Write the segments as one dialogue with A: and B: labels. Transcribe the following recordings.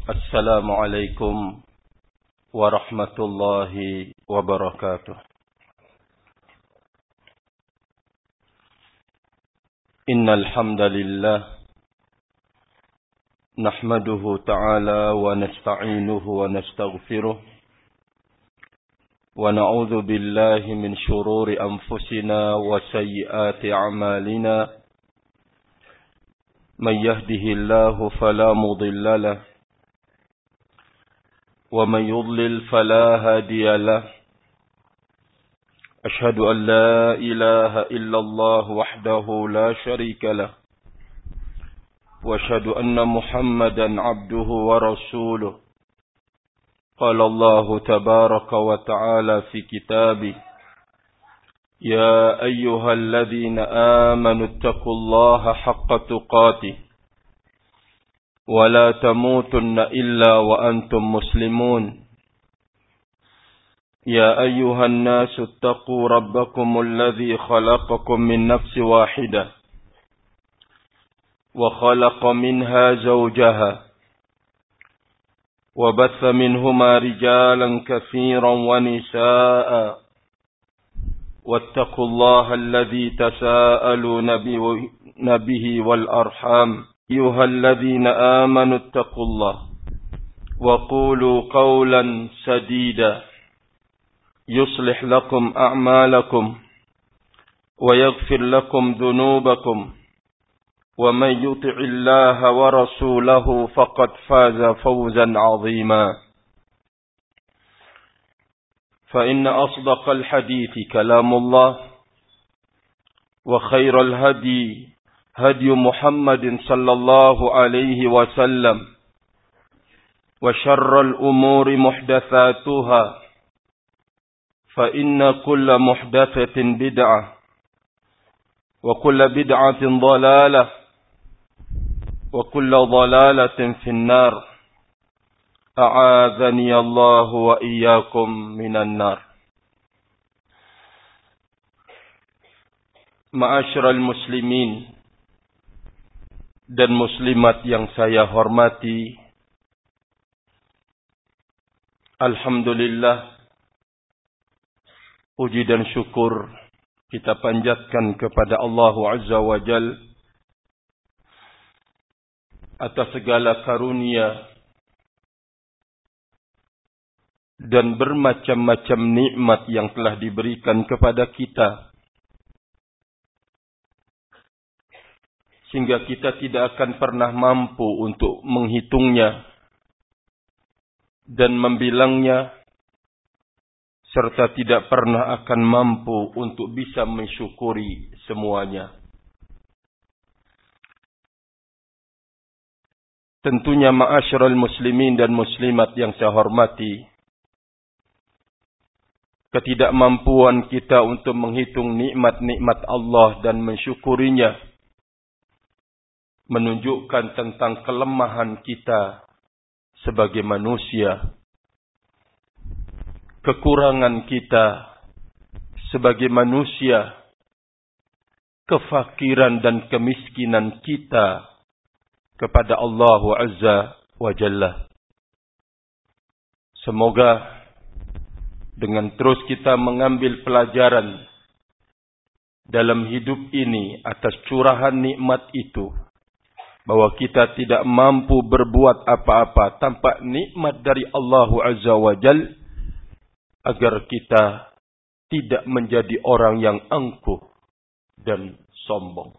A: Assalamualaikum warahmatullahi wabarakatuh. Innal hamdalillah nahmaduhu ta'ala wa nasta'inuhu wa nastaghfiruh wa na'udzu billahi min shururi anfusina wa sayyiati a'malina. Man yahdihillahu fala mudilla lahu ومن يضلل فلا هادي له. أشهد أن لا إله إلا الله وحده لا شريك له وأشهد أن محمدا عبده ورسوله. قال الله تبارك وتعالى في كتابه: يا أيها الذين آمنوا اتقوا الله حق تقاته ولا تموتن إلا وأنتم مسلمون. يا أيها الناس اتقوا ربكم الذي خلقكم من نفس واحدة وخلق منها زوجها وبث منهما رجالا كثيرا ونساء واتقوا الله الذي تساءلون به والأرحام. أيها الذين آمنوا اتقوا الله وقولوا قولا سديدا يصلح لكم أعمالكم ويغفر لكم ذنوبكم ومن يطع الله ورسوله فقد فاز فوزا عظيما. فإن أصدق الحديث كلام الله وخير الهدي هدي محمد صلى الله عليه وسلم وشر الأمور محدثاتها فإن كل محدثة بدعة وكل بدعة ضلالة وكل ضلالة في النار. أعاذني الله وإياكم من النار. Ma'asyiral muslimin dan muslimat yang saya hormati, alhamdulillah, puji dan syukur kita panjatkan kepada Allah Azza wa Jal atas segala karunia dan bermacam-macam nikmat yang telah diberikan kepada kita, sehingga kita tidak akan pernah mampu untuk menghitungnya dan membilangnya, serta tidak pernah akan mampu untuk bisa mensyukuri semuanya. Tentunya ma'asyiral muslimin dan muslimat yang saya hormati, ketidakmampuan kita untuk menghitung nikmat-nikmat Allah dan mensyukurinya menunjukkan tentang kelemahan kita sebagai manusia, kekurangan kita sebagai manusia, kefakiran dan kemiskinan kita kepada Allah Azza wa Jalla. Semoga dengan terus kita mengambil pelajaran dalam hidup ini atas curahan nikmat itu, bahwa kita tidak mampu berbuat apa-apa tanpa nikmat dari Allah Azza wa Jal, agar kita tidak menjadi orang yang angkuh dan sombong.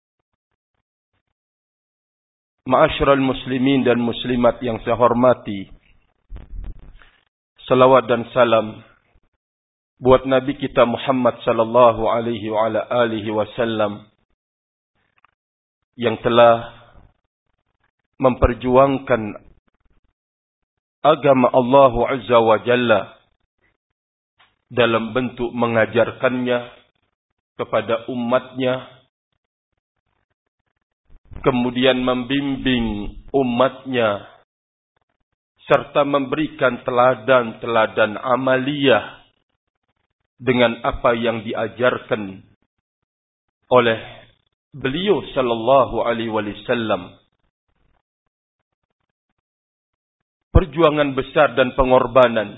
A: Ma'asyiral muslimin dan muslimat yang saya hormati, salawat dan salam buat Nabi kita Muhammad sallallahu alaihi wa ala alihi wasallam yang telah memperjuangkan agama Allah Azza wa Jalla dalam bentuk mengajarkannya kepada umatnya, kemudian membimbing umatnya, serta memberikan teladan-teladan amaliyah dengan apa yang diajarkan oleh beliau sallallahu alaihi wasallam. perjuangan besar dan pengorbanan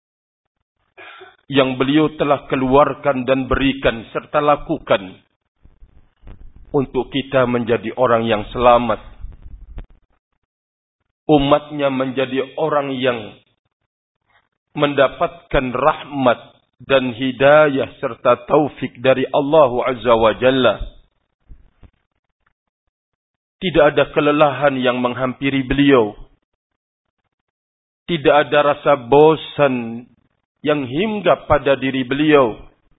A: yang beliau telah keluarkan dan berikan serta lakukan untuk kita menjadi orang yang selamat, umatnya menjadi orang yang mendapatkan rahmat dan hidayah serta taufik dari Allah Azza wa Jalla. Tidak ada kelelahan yang menghampiri beliau. Tidak ada rasa bosan yang hinggap pada diri beliau.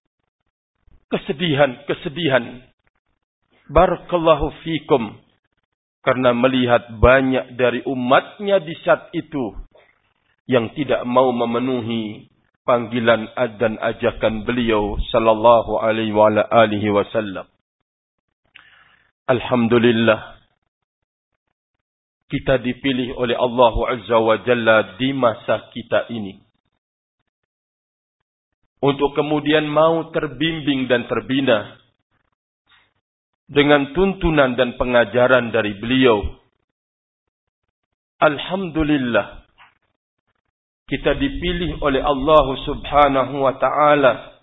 A: Kesedihan. Barakallahu fikum. Karena melihat banyak dari umatnya di saat itu yang tidak mau memenuhi panggilan dan ajakan beliau sallallahu alaihi wasallam. Alhamdulillah, kita dipilih oleh Allah Azza wa Jalla di masa kita ini untuk kemudian mau terbimbing dan terbina dengan tuntunan dan pengajaran dari beliau. Alhamdulillah, kita dipilih oleh Allah Subhanahu wa Ta'ala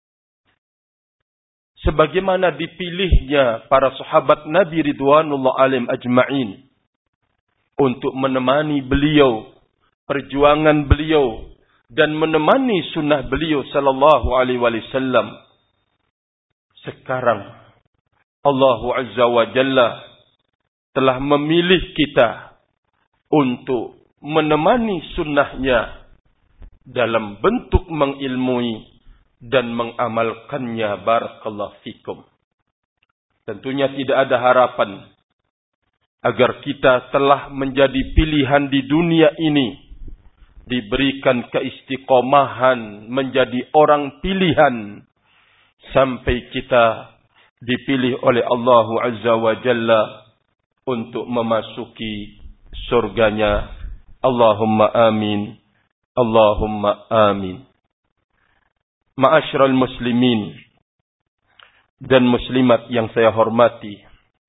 A: sebagaimana dipilihnya para sahabat Nabi Ridwanullah alaihim ajma'in untuk menemani beliau, perjuangan beliau, dan menemani sunnah beliau sallallahu alaihi wasallam. Sekarang Allah Azza wa Jalla telah memilih kita untuk menemani sunnahnya dalam bentuk mengilmui dan mengamalkannya. Barakallahu fikum. Tentunya tidak ada harapan agar kita telah menjadi pilihan di dunia ini, diberikan keistiqomahan menjadi orang pilihan sampai kita dipilih oleh Allah Azza wa Jalla untuk memasuki surganya. Allahumma amin. Allahumma amin. Ma'asyiral muslimin dan muslimat yang saya hormati,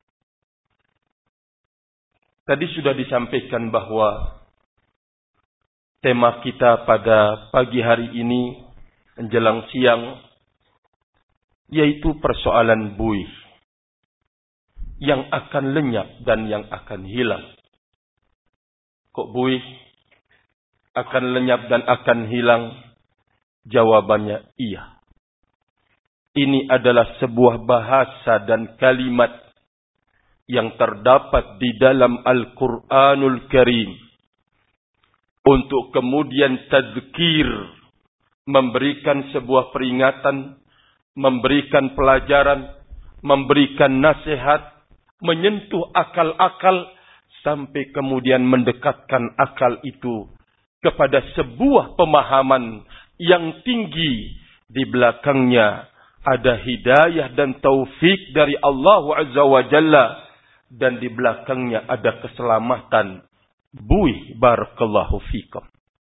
A: tadi sudah disampaikan bahwa tema kita pada pagi hari ini menjelang siang yaitu persoalan buih yang akan lenyap dan yang akan hilang. Kok buih akan lenyap dan akan hilang? Jawabannya iya. Ini adalah sebuah bahasa dan kalimat yang terdapat di dalam Al-Quranul Karim untuk kemudian tadzkir, memberikan sebuah peringatan, memberikan pelajaran, memberikan nasihat, menyentuh akal-akal sampai kemudian mendekatkan akal itu kepada sebuah pemahaman yang tinggi. Di belakangnya ada hidayah dan taufik dari Allah Azza wa Jalla, dan di belakangnya ada keselamatan. Buih, barakallahu fikum.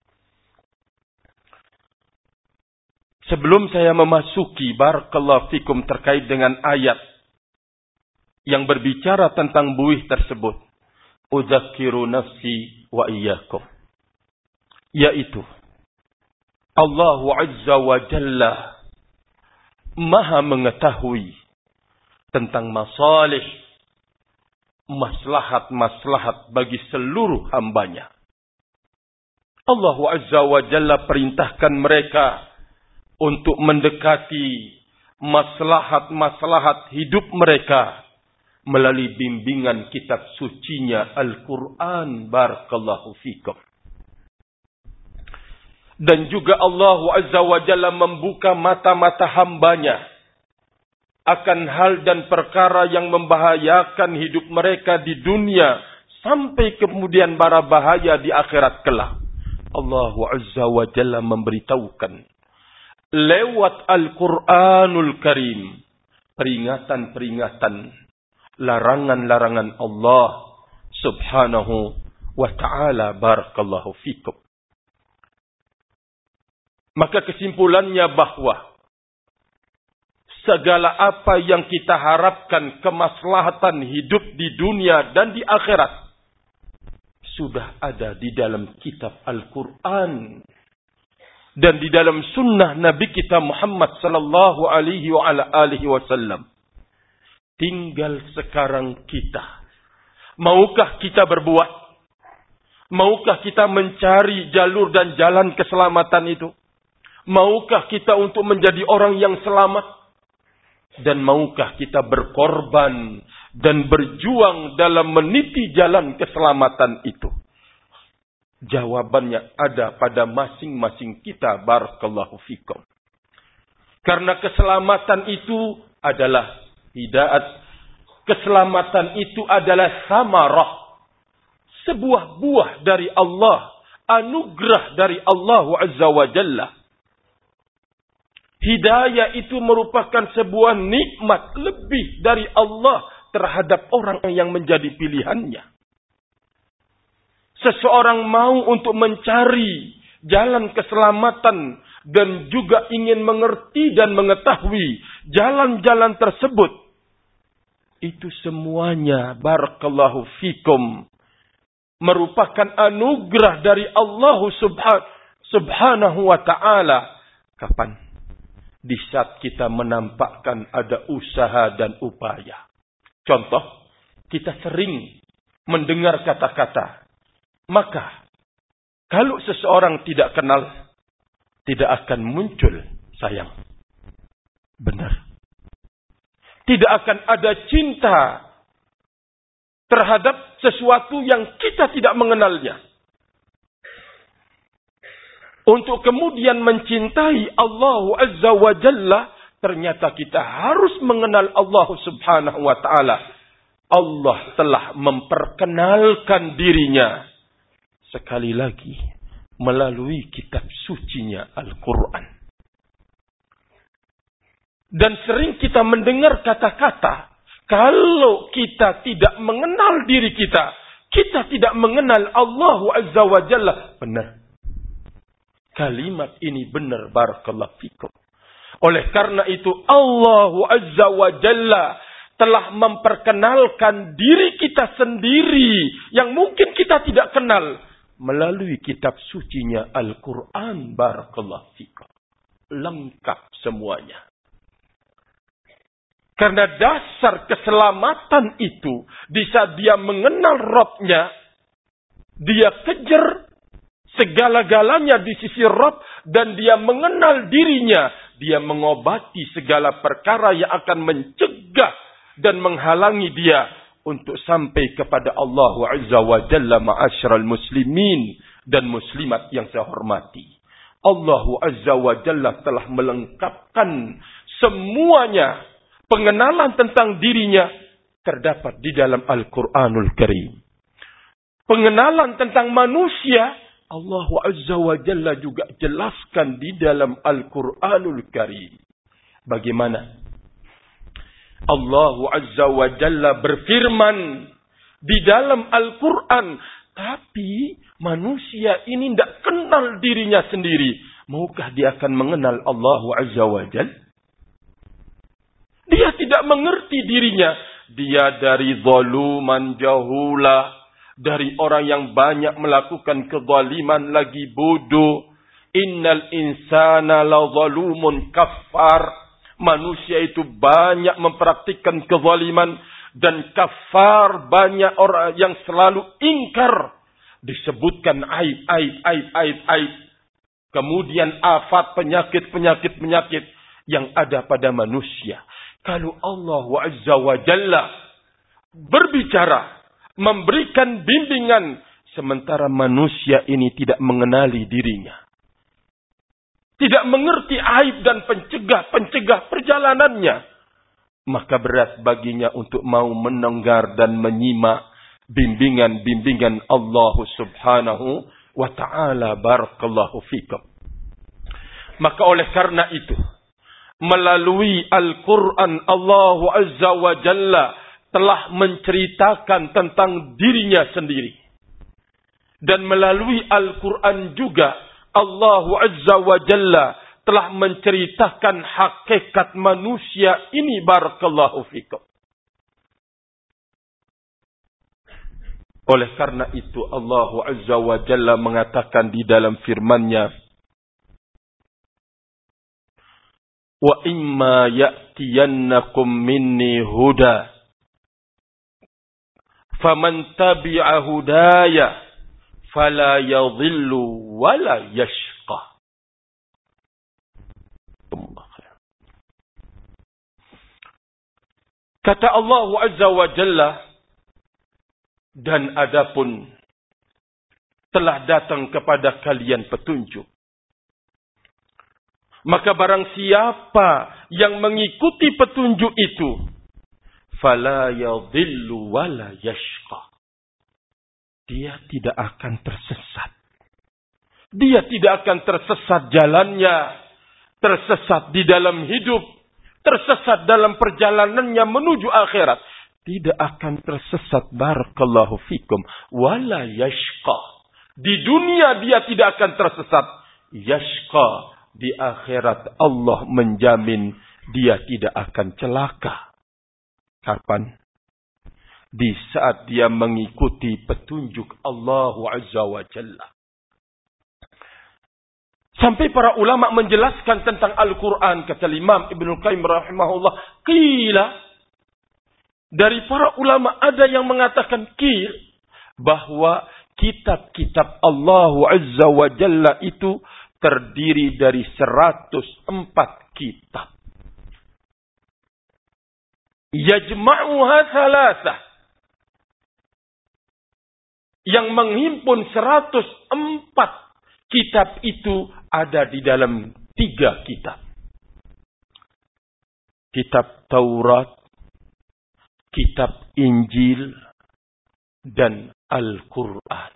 A: Sebelum saya memasuki barakallahu fikum terkait dengan ayat yang berbicara tentang buih tersebut, udzakiru nafsi wa iyyakum, yaitu Allah Azza wa Jalla Maha mengetahui tentang masalih, maslahat-maslahat bagi seluruh hambanya. Allah Azza wa Jalla perintahkan mereka untuk mendekati maslahat-maslahat hidup mereka melalui bimbingan kitab sucinya Al-Quran. Barakallahu fikum. Dan juga Allah Azza wa Jalla membuka mata-mata hambanya akan hal dan perkara yang membahayakan hidup mereka di dunia sampai kemudian bara bahaya di akhirat kelak. Allah Azza wa Jalla memberitahukan lewat Al-Quranul Karim peringatan-peringatan, larangan-larangan Allah Subhanahu wa Ta'ala. Barakallahu fikum. Maka kesimpulannya bahwa segala apa yang kita harapkan kemaslahatan hidup di dunia dan di akhirat, sudah ada di dalam kitab Al-Quran dan di dalam sunnah Nabi kita Muhammad sallallahu alaihi wasallam. Tinggal sekarang kita. Maukah kita berbuat? Maukah kita mencari jalur dan jalan keselamatan itu? Maukah kita untuk menjadi orang yang selamat? Dan maukah kita berkorban dan berjuang dalam meniti jalan keselamatan itu? Jawabannya ada pada masing-masing kita. Barakallahu fikum. Karena keselamatan itu adalah hidayat. Keselamatan itu adalah samarah. Sebuah buah dari Allah. Anugerah dari Allah Azza wa Jalla. Hidayah itu merupakan sebuah nikmat lebih dari Allah terhadap orang yang menjadi pilihannya. Seseorang mau untuk mencari jalan keselamatan dan juga ingin mengerti dan mengetahui jalan-jalan tersebut. Itu semuanya, barakallahu fikum, merupakan anugerah dari Allah subhanahu wa ta'ala. Kapan? Di saat kita menampakkan ada usaha dan upaya. Contoh, kita sering mendengar kata-kata. Maka, kalau seseorang tidak kenal, tidak akan muncul sayang. Benar. Tidak akan ada cinta terhadap sesuatu yang kita tidak mengenalnya. Untuk kemudian mencintai Allah Azza wa Jalla, ternyata kita harus mengenal Allah Subhanahu wa Ta'ala. Allah telah memperkenalkan dirinya. Sekali lagi, melalui kitab sucinya Al-Quran. Dan sering kita mendengar kata-kata, kalau kita tidak mengenal diri kita, kita tidak mengenal Allah Azza wa Jalla. Benar. Kalimat ini benar, barakallahu fikum. Oleh karena itu Allah Azza wa Jalla telah memperkenalkan diri kita sendiri yang mungkin kita tidak kenal melalui kitab sucinya Al-Quran, barakallahu fikum. Lengkap semuanya. Karena dasar keselamatan itu, di saat dia mengenal Rabb-nya, dia kejar segala-galanya di sisi Rabb dan dia mengenal dirinya. Dia mengobati segala perkara yang akan mencegah dan menghalangi dia untuk sampai kepada Allah Azza wa Jalla. Ma'asyiral muslimin dan muslimat yang saya hormati. Allah Azza wa Jalla telah melengkapkan semuanya. Pengenalan tentang dirinya terdapat di dalam Al-Quranul Karim. Pengenalan tentang manusia Allah Azza wa Jalla juga jelaskan di dalam Al-Quranul Karim. Bagaimana? Allah Azza wa Jalla berfirman di dalam Al-Quran. Tapi manusia ini tidak kenal dirinya sendiri. Maukah dia akan mengenal Allah Azza wa Jalla? Dia tidak mengerti dirinya. Dia dari zaluman jahula. Dari orang yang banyak melakukan kezaliman lagi bodoh. Innal insana la zalumun kafar. Manusia itu banyak mempraktikkan kezaliman. Dan kafar, banyak orang yang selalu ingkar. Disebutkan aib. Kemudian afat, penyakit yang ada pada manusia. Kalau Allah Azza wa Jalla berbicara, memberikan bimbingan, sementara manusia ini tidak mengenali dirinya. Tidak mengerti aib dan pencegah perjalanannya. Maka berat baginya untuk mau mendengar dan menyimak bimbingan Allah Subhanahu wa Ta'ala. Barakallahu fikum. Maka oleh karena itu, melalui Al-Quran Allah Azza wa Jalla telah menceritakan tentang dirinya sendiri. Dan melalui Al-Quran juga Allah Azza wa Jalla telah menceritakan hakikat manusia ini. Barakallahu fikum. Oleh karena itu Allah Azza wa Jalla mengatakan di dalam firman-Nya, wa imma ya'tiyannakum minni huda faman tabi'a hudaya fala yadhillu wala yashqa. Kata Allah Azza wa Jalla, dan adapun telah datang kepada kalian petunjuk, maka barang siapa yang mengikuti petunjuk itu, fala yadhillu wala yashqa, dia tidak akan tersesat. Dia tidak akan tersesat jalannya, tersesat di dalam hidup, tersesat dalam perjalanannya menuju akhirat. Tidak akan tersesat, barakallahu fikum, wala yashqa. Di dunia dia tidak akan tersesat. Yashqa, di akhirat Allah menjamin dia tidak akan celaka. Kapan? Di saat dia mengikuti petunjuk Allah Azza wa Jalla. Sampai para ulama menjelaskan tentang Al-Quran, kata Imam Ibnul Qayyim rahimahullah, qila, dari para ulama ada yang mengatakan bahwa kitab-kitab Allah Azza wa Jalla itu terdiri dari 104 kitab. Yajma'uha thalatha, yang menghimpun 104 kitab itu ada di dalam 3 kitab. Kitab Taurat, kitab Injil, dan Al-Quran.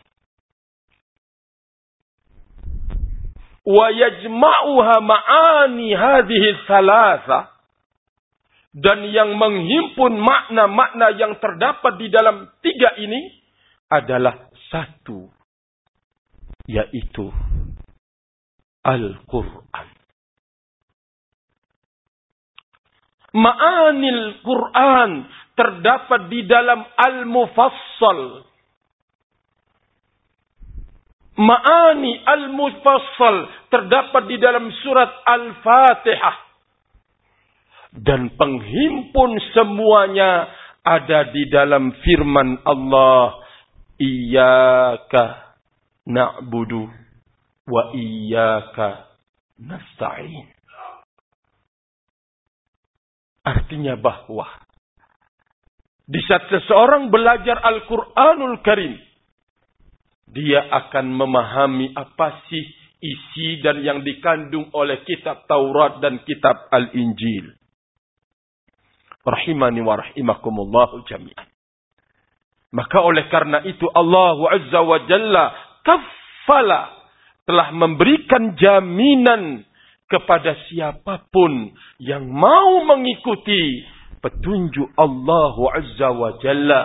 A: Wa yajma'uha ma'ani hadhihi thalatha, dan yang menghimpun makna-makna yang terdapat di dalam 3 ini adalah 1, yaitu Al-Quran. Ma'anil Quran terdapat di dalam Al-Mufassal. Ma'ani Al-Mufassal terdapat di dalam surat Al-Fatihah. Dan penghimpun semuanya ada di dalam firman Allah, Iyyaka na'budu wa iyyaka nasta'in. Artinya bahwa di saat seseorang belajar Al-Quranul Karim, dia akan memahami apa sih isi dan yang dikandung oleh kitab Taurat dan kitab Al-Injil. Rahimani wa rahimakumullahu jami'an. Maka oleh karena itu Allah Azza wa Jalla kaffala, telah memberikan jaminan kepada siapapun yang mau mengikuti petunjuk Allah Azza wa Jalla.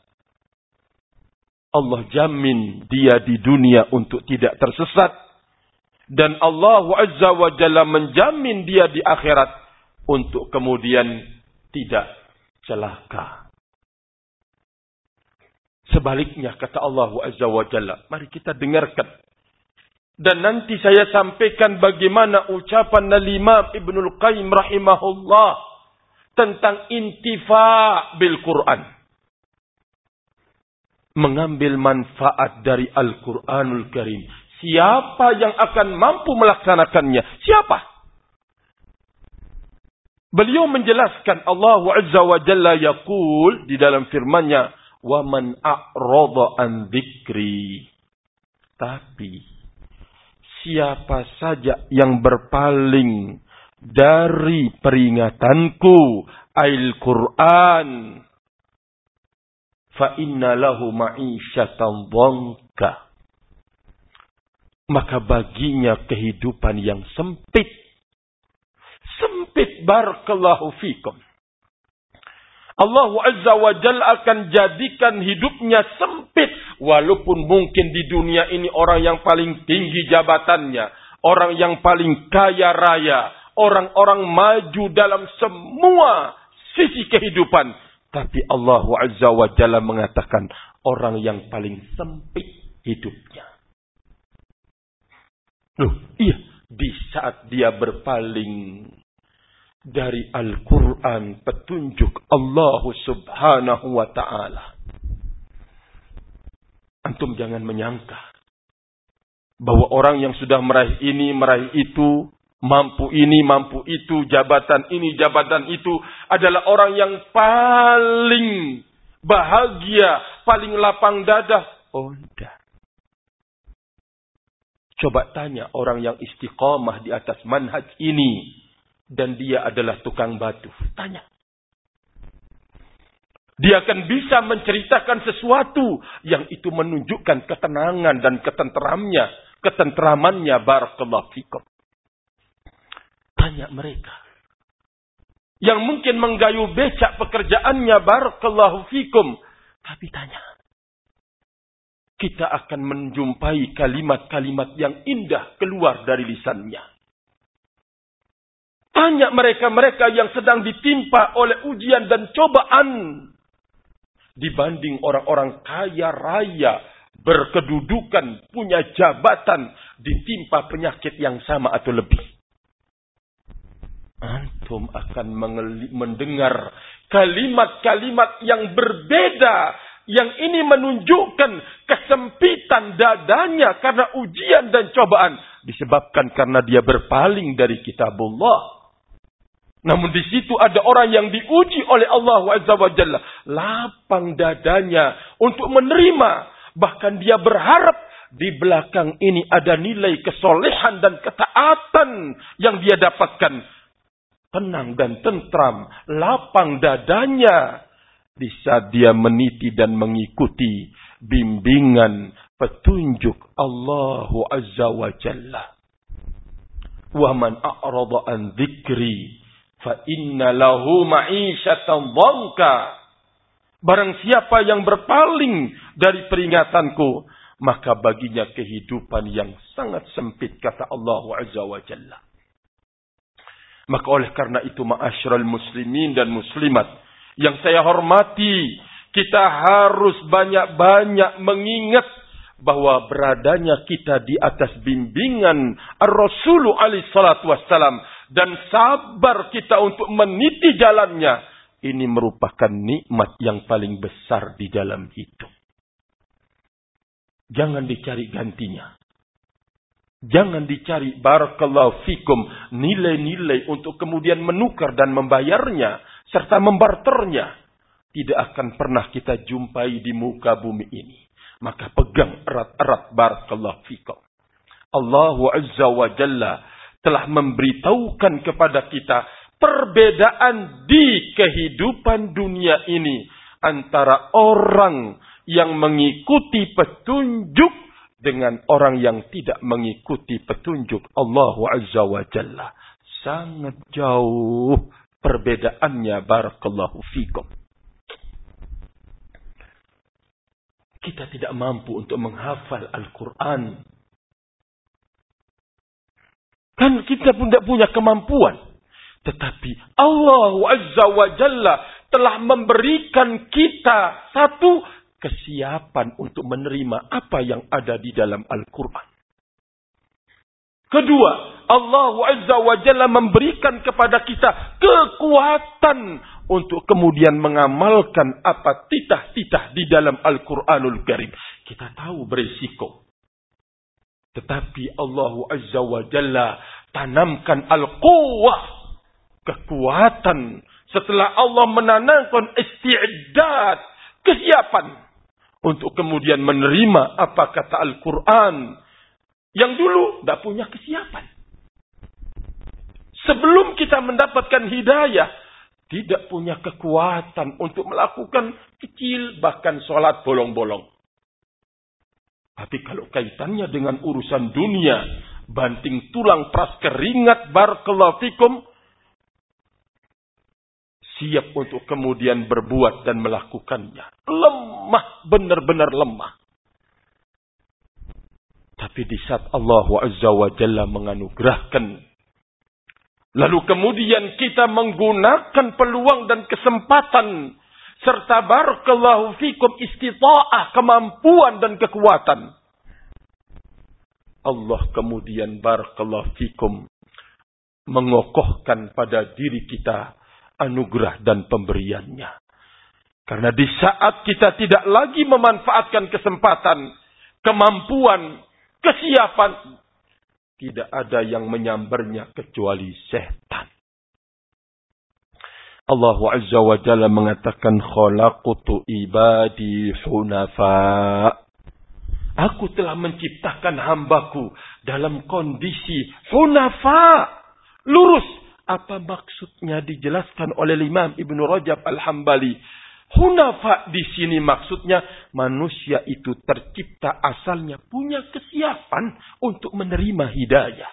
A: Allah jamin dia di dunia untuk tidak tersesat. Dan Allah Azza wa Jalla menjamin dia di akhirat untuk kemudian tidak celaka. Sebaliknya kata Allah Azza wa Jalla, mari kita dengarkan. Dan nanti saya sampaikan bagaimana ucapan Imam Ibnul Qayyim rahimahullah tentang intifa' bil Quran. Mengambil manfaat dari Al-Quranul Karim. Siapa yang akan mampu melaksanakannya? Siapa? Beliau menjelaskan Allah Azza wa Jalla yaqul di dalam firman-Nya, "Wa man a'rada an dzikri." Tapi siapa saja yang berpaling dari peringatanku, Al-Quran, fa inna lahu ma'isyatan dhanka, maka baginya kehidupan yang sempit. Sempit, barakallahu fikum. Allah Azza wa Jalla akan jadikan hidupnya sempit. Walaupun mungkin di dunia ini orang yang paling tinggi jabatannya, orang yang paling kaya raya, orang-orang maju dalam semua sisi kehidupan. Tapi Allah Azza wa Jalla mengatakan, orang yang paling sempit hidupnya. Loh, iya, di saat dia berpaling dari Al-Quran, petunjuk Allah Subhanahu wa ta'ala. Antum jangan menyangka bahwa orang yang sudah meraih ini, meraih itu, mampu ini, mampu itu, jabatan ini, jabatan itu, adalah orang yang paling bahagia, paling lapang dada. Oh, tidak. Coba tanya orang yang istiqamah di atas manhaj ini, dan dia adalah tukang batu. Tanya. Dia akan bisa menceritakan sesuatu yang itu menunjukkan ketenangan dan ketenteramannya. Barakallahu fikum. Tanya mereka. Yang mungkin menggayu becak pekerjaannya. Barakallahu fikum. Tapi tanya. Kita akan menjumpai kalimat-kalimat yang indah keluar dari lisannya. Tanya mereka-mereka yang sedang ditimpa oleh ujian dan cobaan. Dibanding orang-orang kaya raya, berkedudukan, punya jabatan, ditimpa penyakit yang sama atau lebih. Antum akan mendengar kalimat-kalimat yang berbeda. Yang ini menunjukkan kesempitan dadanya karena ujian dan cobaan. Disebabkan karena dia berpaling dari kitabullah. Namun di situ ada orang yang diuji oleh Allah Azza wa Jalla. Lapang dadanya untuk menerima. Bahkan dia berharap di belakang ini ada nilai kesolehan dan ketaatan yang dia dapatkan. Tenang dan tentram. Lapang dadanya. Di saat dia meniti dan mengikuti bimbingan petunjuk Allah Azza wa Jalla. Wa man a'rada an dzikri fa inna lahu ma'isyatan dhanka. Barang siapa yang berpaling dari peringatanku, maka baginya kehidupan yang sangat sempit, kata Allah Azza wa Jalla. Maka oleh karena itu, ma'asyiral muslimin dan muslimat yang saya hormati, kita harus banyak-banyak mengingat bahwa beradanya kita di atas bimbingan Ar-Rasul alaihi salatu wassalam dan sabar kita untuk meniti jalannya, ini merupakan nikmat yang paling besar di dalam hidup. Jangan dicari gantinya. Jangan dicari barakallahu fikum nilai-nilai untuk kemudian menukar dan membayarnya serta membarternya. Tidak akan pernah kita jumpai di muka bumi ini. Maka pegang erat-erat barakallahu fikum. Allah Azza wa Jalla telah memberitahukan kepada kita perbedaan di kehidupan dunia ini antara orang yang mengikuti petunjuk dengan orang yang tidak mengikuti petunjuk Allah Azza wa Jalla. Sangat jauh perbedaannya barakallahu fikum. Kita tidak mampu untuk menghafal Al-Quran. Kan kita pun tidak punya kemampuan. Tetapi Allah Azza wa Jalla telah memberikan kita satu kesiapan untuk menerima apa yang ada di dalam Al-Quran. Kedua, Allah Azza wa Jalla memberikan kepada kita kekuatan untuk kemudian mengamalkan apa titah-titah di dalam Al-Quranul Karim. Kita tahu berisiko. Tetapi Allah Azza wa Jalla tanamkan al-quwwah, kekuatan. Setelah Allah menanamkan isti'dad, kesiapan untuk kemudian menerima apa kata Al-Quran yang dulu tidak punya kesiapan. Sebelum kita mendapatkan hidayah, tidak punya kekuatan untuk melakukan kecil, bahkan sholat bolong-bolong. Tapi kalau kaitannya dengan urusan dunia, banting tulang peras keringat, barakallahu fikum, siap untuk kemudian berbuat dan melakukannya. Lemah, benar-benar lemah. Tapi di saat Allah Azza wa Jalla menganugerahkan, lalu kemudian kita menggunakan peluang dan kesempatan serta barakallahu fikum istita'ah, kemampuan dan kekuatan. Allah kemudian barakallahu fikum mengokohkan pada diri kita anugerah dan pemberiannya. Karena di saat kita tidak lagi memanfaatkan kesempatan, kemampuan, kesiapan, tidak ada yang menyambarnya kecuali setan. Allah Azza wa Jalla mengatakan, khalaqtu ibadi hunafa. Aku telah menciptakan hambaku dalam kondisi hunafa, lurus. Apa maksudnya dijelaskan oleh Imam Ibnu Rajab Al-Hambali. Hunafa di sini maksudnya manusia itu tercipta asalnya punya kesiapan untuk menerima hidayah.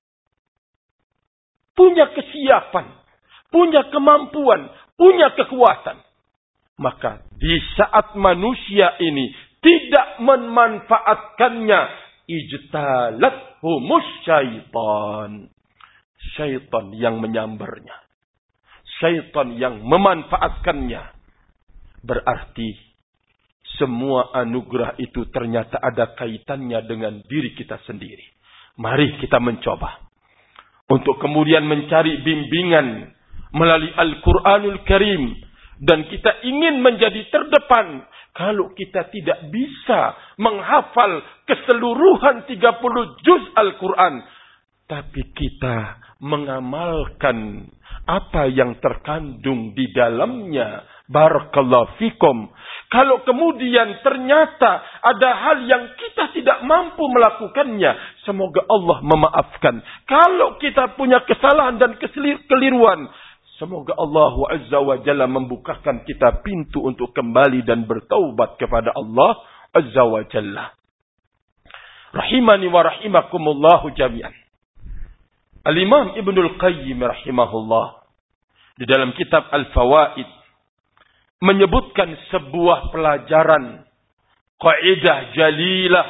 A: Punya kesiapan, punya kemampuan, punya kekuatan. Maka di saat manusia ini tidak memanfaatkannya, ijtalat humus syaitan. Syaitan yang menyambarnya. Syaitan yang memanfaatkannya. Berarti semua anugerah itu ternyata ada kaitannya dengan diri kita sendiri. Mari kita mencoba untuk kemudian mencari bimbingan melalui Al-Quranul Karim. Dan kita ingin menjadi terdepan. Kalau kita tidak bisa menghafal keseluruhan 30 juz Al-Quran, tapi kita mengamalkan apa yang terkandung di dalamnya. Barakallahu fikum. Kalau kemudian ternyata ada hal yang kita tidak mampu melakukannya, semoga Allah memaafkan. Kalau kita punya kesalahan dan kekeliruan, semoga Allah Azza wa Jalla membukakan kita pintu untuk kembali dan bertaubat kepada Allah Azza wa Jalla. Rahimani wa rahimakumullahu jami'an. Al-Imam Ibnul Qayyim rahimahullah di dalam kitab Al-Fawaid menyebutkan sebuah pelajaran, kaidah jalilah,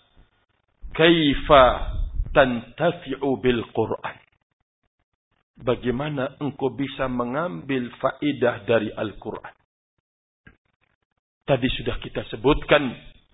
A: kaifa tantafi'u bil Quran. Bagaimana engkau bisa mengambil faedah dari Al-Quran. Tadi sudah kita sebutkan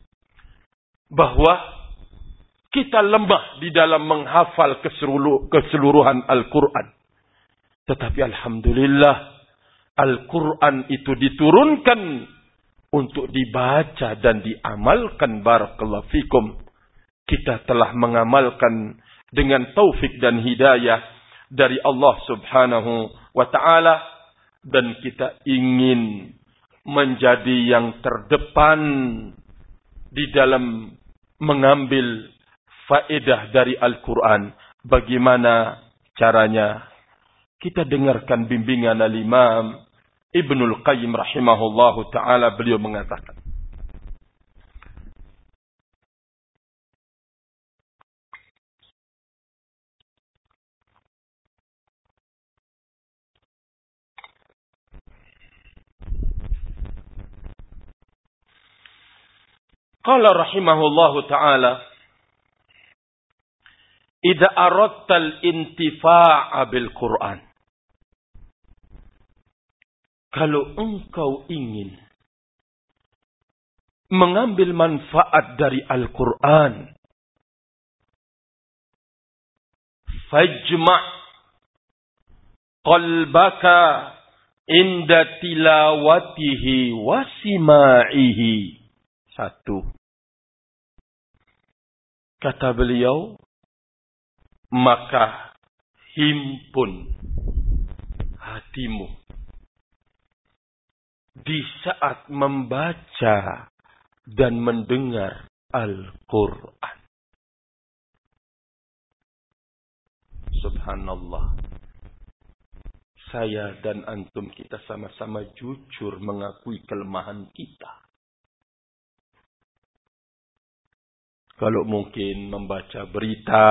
A: bahwa kita lemah di dalam menghafal keseluruhan Al-Quran. Tetapi alhamdulillah, Al-Quran itu diturunkan untuk dibaca dan diamalkan. Barakallahu fikum. Kita telah mengamalkan dengan taufik dan hidayah dari Allah Subhanahu wa ta'ala. Dan kita ingin menjadi yang terdepan di dalam mengambil faedah dari Al-Quran. Bagaimana caranya? Kita dengarkan bimbingan Al-Imam Ibnul Qayyim rahimahullahu ta'ala. Beliau mengatakan, qala rahimahullahu ta'ala, idza aradta al-intifa'a bil Qur'an. Kalau engkau ingin mengambil manfaat dari Al-Quran, fajma' qalbaka inda tilawatihi wa sima'ihi. Satu. Kata beliau, maka himpun hatimu di saat membaca dan mendengar Al-Quran. Subhanallah. Saya dan antum kita sama-sama jujur mengakui kelemahan kita. Kalau mungkin membaca berita,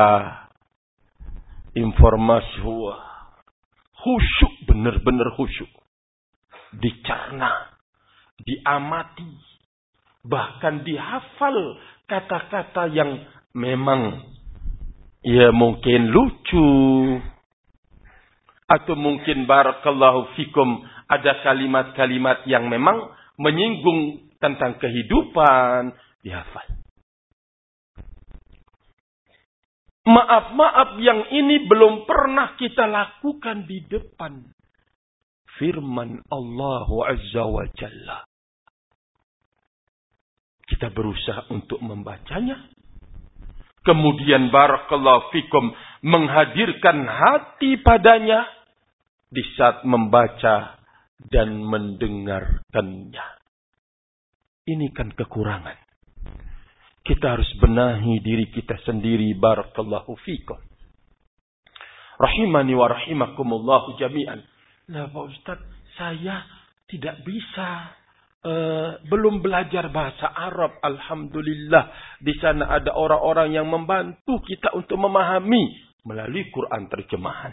A: informasi, khusyuk, benar-benar khusyuk. Dicerna, diamati, bahkan dihafal kata-kata yang memang ya mungkin lucu, atau mungkin barakallahu fikum ada kalimat-kalimat yang memang menyinggung tentang kehidupan, dihafal. Maaf yang ini belum pernah kita lakukan di depan firman Allah Azza wa Jalla. Kita berusaha untuk membacanya. Kemudian barakallahu fikum menghadirkan hati padanya di saat membaca dan mendengarkannya. Ini kan kekurangan. Kita harus benahi diri kita sendiri. Barakallahu fikum. Rahimani wa rahimakumullahu jami'an. Nah Pak Ustaz, saya tidak bisa. Belum belajar bahasa Arab. Alhamdulillah. Di sana ada orang-orang yang membantu kita untuk memahami. Melalui Quran terjemahan.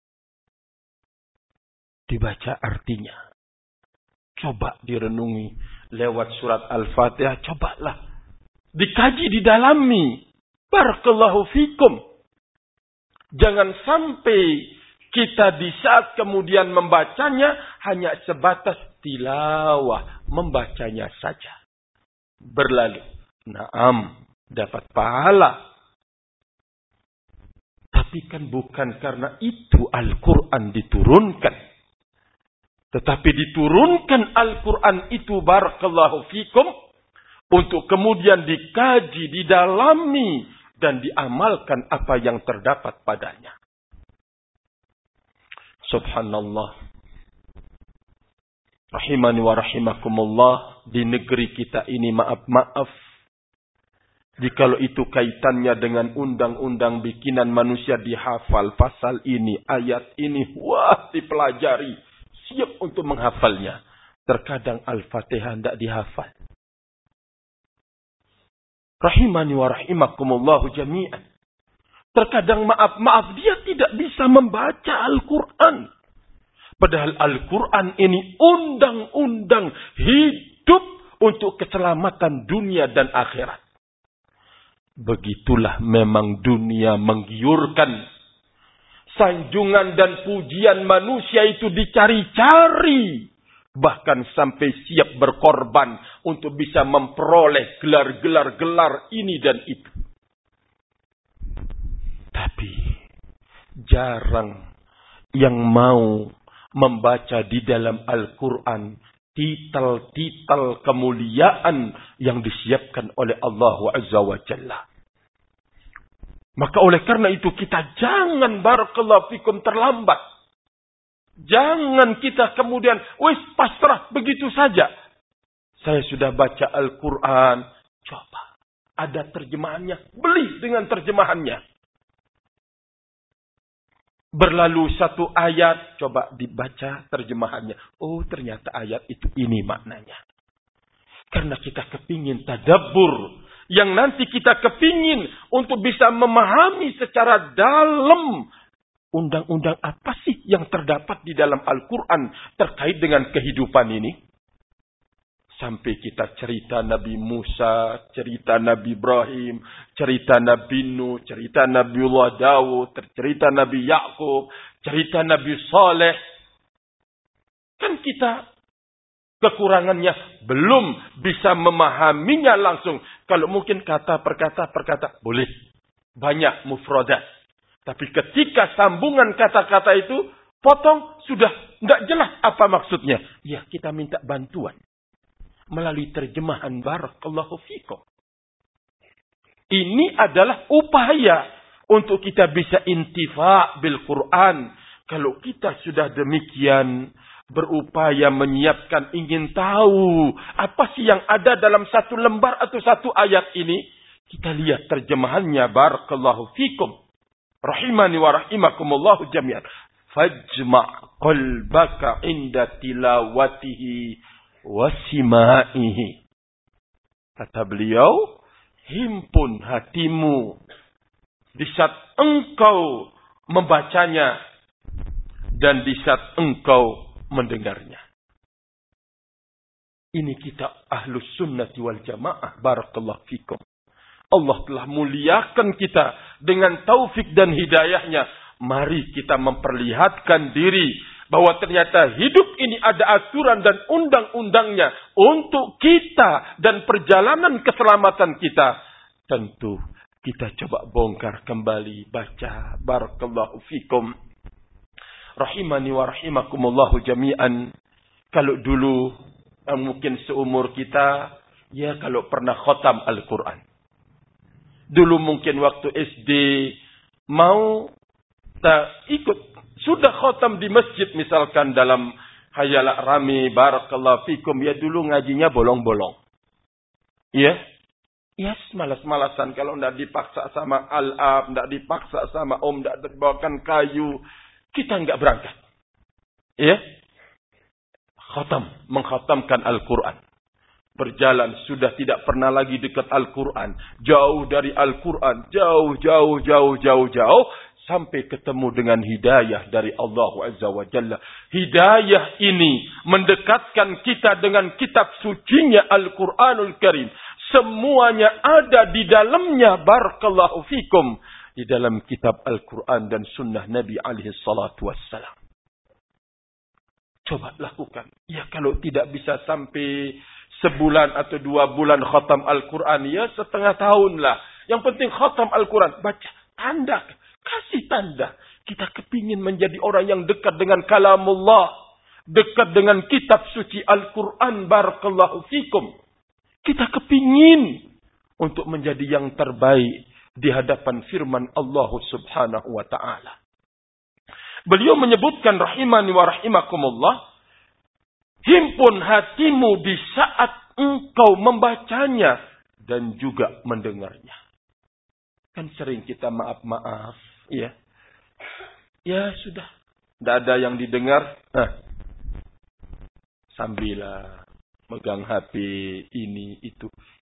A: Dibaca artinya. Coba direnungi. Lewat surat Al-Fatihah. Cobalah. Dikaji, didalami. Barakallahu fikum. Jangan sampai kita di saat kemudian membacanya hanya sebatas tilawah. Membacanya saja. Berlalu. Naam. Dapat pahala. Tapi kan bukan karena itu Al-Quran diturunkan. Tetapi diturunkan Al-Quran itu barakallahu fikum. Untuk kemudian dikaji, didalami. Dan diamalkan apa yang terdapat padanya. Subhanallah. Rahimani wa rahimakumullah. Di negeri kita ini maaf. Jikalau itu kaitannya dengan undang-undang bikinan manusia dihafal. Pasal ini, ayat ini. Wah, dipelajari. Siap untuk menghafalnya. Terkadang Al-Fatihah tidak dihafal. Rahimani wa rahimakumullahu jami'an. Terkadang maaf dia tidak bisa membaca Al-Quran. Padahal Al-Quran ini undang-undang hidup untuk keselamatan dunia dan akhirat. Begitulah memang dunia menggiurkan. Sanjungan dan pujian manusia itu dicari-cari. Bahkan sampai siap berkorban untuk bisa memperoleh gelar ini dan itu. Tapi jarang yang mau membaca di dalam Al-Quran titel-titel kemuliaan yang disiapkan oleh Allah Azza wa Jalla. Maka oleh karena itu kita jangan barakallahu fikum terlambat. Jangan kita kemudian, pasrah begitu saja. Saya sudah baca Al-Quran. Coba. Ada terjemahannya. Beli dengan terjemahannya. Berlalu satu ayat. Coba dibaca terjemahannya. Oh ternyata ayat itu ini maknanya. Karena kita kepingin tadabbur. Yang nanti kita kepingin untuk bisa memahami secara dalam. Undang-undang apa sih yang terdapat di dalam Al-Quran terkait dengan kehidupan ini? Sampai kita cerita Nabi Musa, cerita Nabi Ibrahim, cerita Nabi Nuh, cerita Nabiullah Daud, cerita Nabi Yakub, cerita Nabi Saleh. Kan kita kekurangannya belum bisa memahaminya langsung. Kalau mungkin kata per kata boleh. Banyak mufradat. Tapi ketika sambungan kata-kata itu potong, sudah tidak jelas apa maksudnya. Ya, kita minta bantuan. Melalui terjemahan barakallahu fikum. Ini adalah upaya untuk kita bisa intifa' bil Quran. Kalau kita sudah demikian berupaya menyiapkan, ingin tahu apa sih yang ada dalam satu lembar atau satu ayat ini. Kita lihat terjemahannya barakallahu fikum. Rahimani wa rahimakumullahu jami'an. Fajma' qalbaka inda tilawatihi wasima'ihi. Kata beliau, himpun hatimu di saat engkau membacanya dan di saat engkau mendengarnya. Ini kita ahlus sunnati wal jamaah. Barakallahu fikum. Allah telah muliakan kita dengan taufik dan hidayahnya. Mari kita memperlihatkan diri bahwa ternyata hidup ini ada aturan dan undang-undangnya untuk kita dan perjalanan keselamatan kita. Tentu kita coba bongkar kembali, baca. Barakallahu fikum. Rahimani wa rahimakumullahu jami'an. Kalau dulu mungkin seumur kita, ya kalau pernah khatam Al-Quran. Dulu mungkin waktu SD mau tak ikut, sudah khatam di masjid misalkan dalam hayalak rami, barakallahu fikum, ya dulu ngajinya bolong-bolong. Ya, yes, malas-malasan kalau tidak dipaksa sama al-ab, tidak dipaksa sama om, tidak dibawakan kayu, kita enggak berangkat. Ya, khatam, mengkhatamkan Al-Quran. Berjalan, sudah tidak pernah lagi dekat Al-Quran. Jauh dari Al-Quran, jauh. Sampai ketemu dengan hidayah dari Allah Azza wa Jalla. Hidayah ini mendekatkan kita dengan kitab sucinya Al-Quranul Karim. Semuanya ada di dalamnya, barakallahu fikum. Di dalam kitab Al-Quran dan sunnah Nabi alaihi salatu wassalam. Coba lakukan. Ya kalau tidak bisa sampai sebulan atau 2 bulan khatam Al-Quran, ya setengah tahun lah. Yang penting khatam Al-Quran. Baca, tanda, kasih tanda. Kita kepingin menjadi orang yang dekat dengan kalamullah. Dekat dengan kitab suci Al-Quran, barakallahu fikum. Kita kepingin untuk menjadi yang terbaik di hadapan firman Allah subhanahu wa ta'ala. Beliau menyebutkan rahimani wa rahimakumullah, himpun hatimu di saat engkau membacanya dan juga mendengarnya. Kan sering kita maaf-maaf, ya. Ya sudah, tidak ada yang didengar. Sambil megang HP ini itu.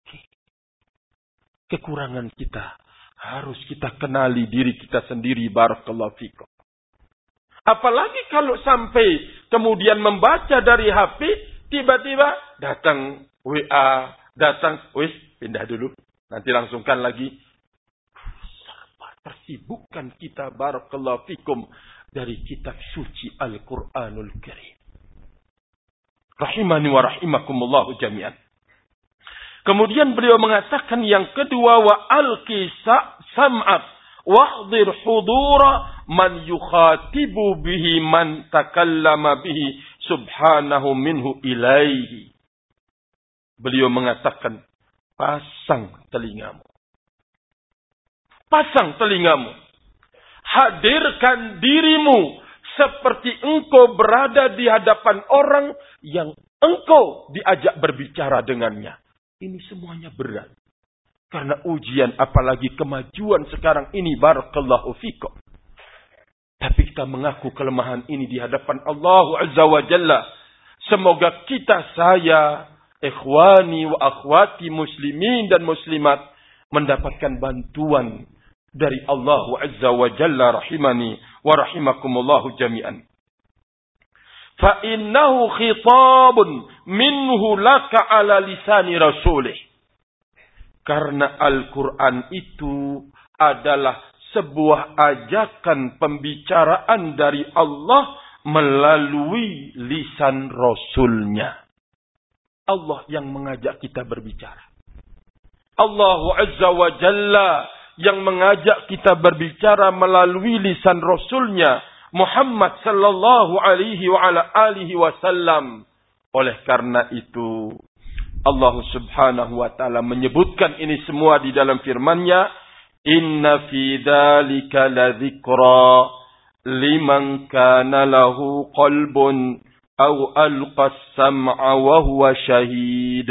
A: Kekurangan kita harus kita kenali diri kita sendiri, barakallahu fikum. Apalagi kalau sampai kemudian membaca dari HP, tiba-tiba datang WA, wis pindah dulu, nanti langsungkan lagi. Serba tersibukkan kita, barakallahu fikum, dari kitab suci Al-Quranul Karim. Rahimani wa rahimakumullahu jami'an. Kemudian beliau mengatakan yang kedua, wa al-qisa sam'at wahdir hudura man yukhatibu bihi man takallama bihi subhanahu minhu ilaihi. Beliau mengatakan, pasang telingamu. Pasang telingamu. Hadirkan dirimu seperti engkau berada di hadapan orang yang engkau diajak berbicara dengannya. Ini semuanya berat. Karena ujian, apalagi kemajuan sekarang ini, barakallahu fikum. Tapi kita mengaku kelemahan ini di hadapan Allah Azza wa Jalla. Semoga saya, ikhwani wa akhwati muslimin dan muslimat, mendapatkan bantuan dari Allah Azza wa Jalla, rahimani wa rahimakumullahu jami'an. Fa innahu khitabun minhu laka ala lisani rasulih. Karena Al-Quran itu adalah sebuah ajakan pembicaraan dari Allah melalui lisan Rasulnya. Allah yang mengajak kita berbicara. Allah Azza wa Jalla yang mengajak kita berbicara melalui lisan Rasulnya, Muhammad sallallahu alaihi wa ala alihi wasallam. Oleh karena itu, Allah subhanahu wa ta'ala menyebutkan ini semua di dalam firman-Nya, inna fi dzalika ladzikra liman kana lahu qalbun aw alqa as-sam'a wa huwa syahid.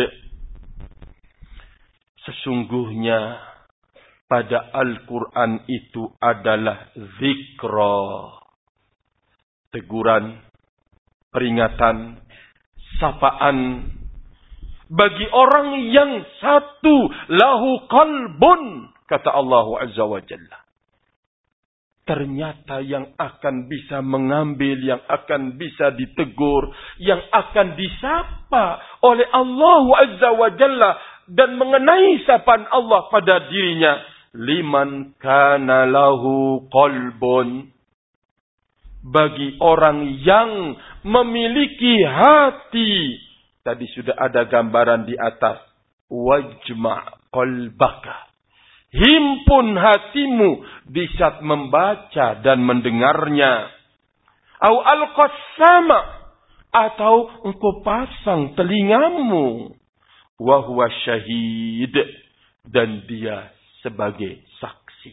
A: Sesungguhnya pada Al-Quran itu adalah zikra. Teguran, peringatan, sapaan bagi orang yang satu, lahu qalbun, kata Allah Azza wa Jalla. Ternyata yang akan bisa mengambil, yang akan bisa ditegur, yang akan disapa oleh Allah Azza wa Jalla dan mengenai sapaan Allah pada dirinya, liman kana lahu qalbun, bagi orang yang memiliki hati. Tadi sudah ada gambaran di atas. Wajma' qalbaka. Himpun hatimu di saat membaca dan mendengarnya. Au al-qassama. Atau engkau pasang telingamu. Wa huwa syahid. Dan dia sebagai saksi.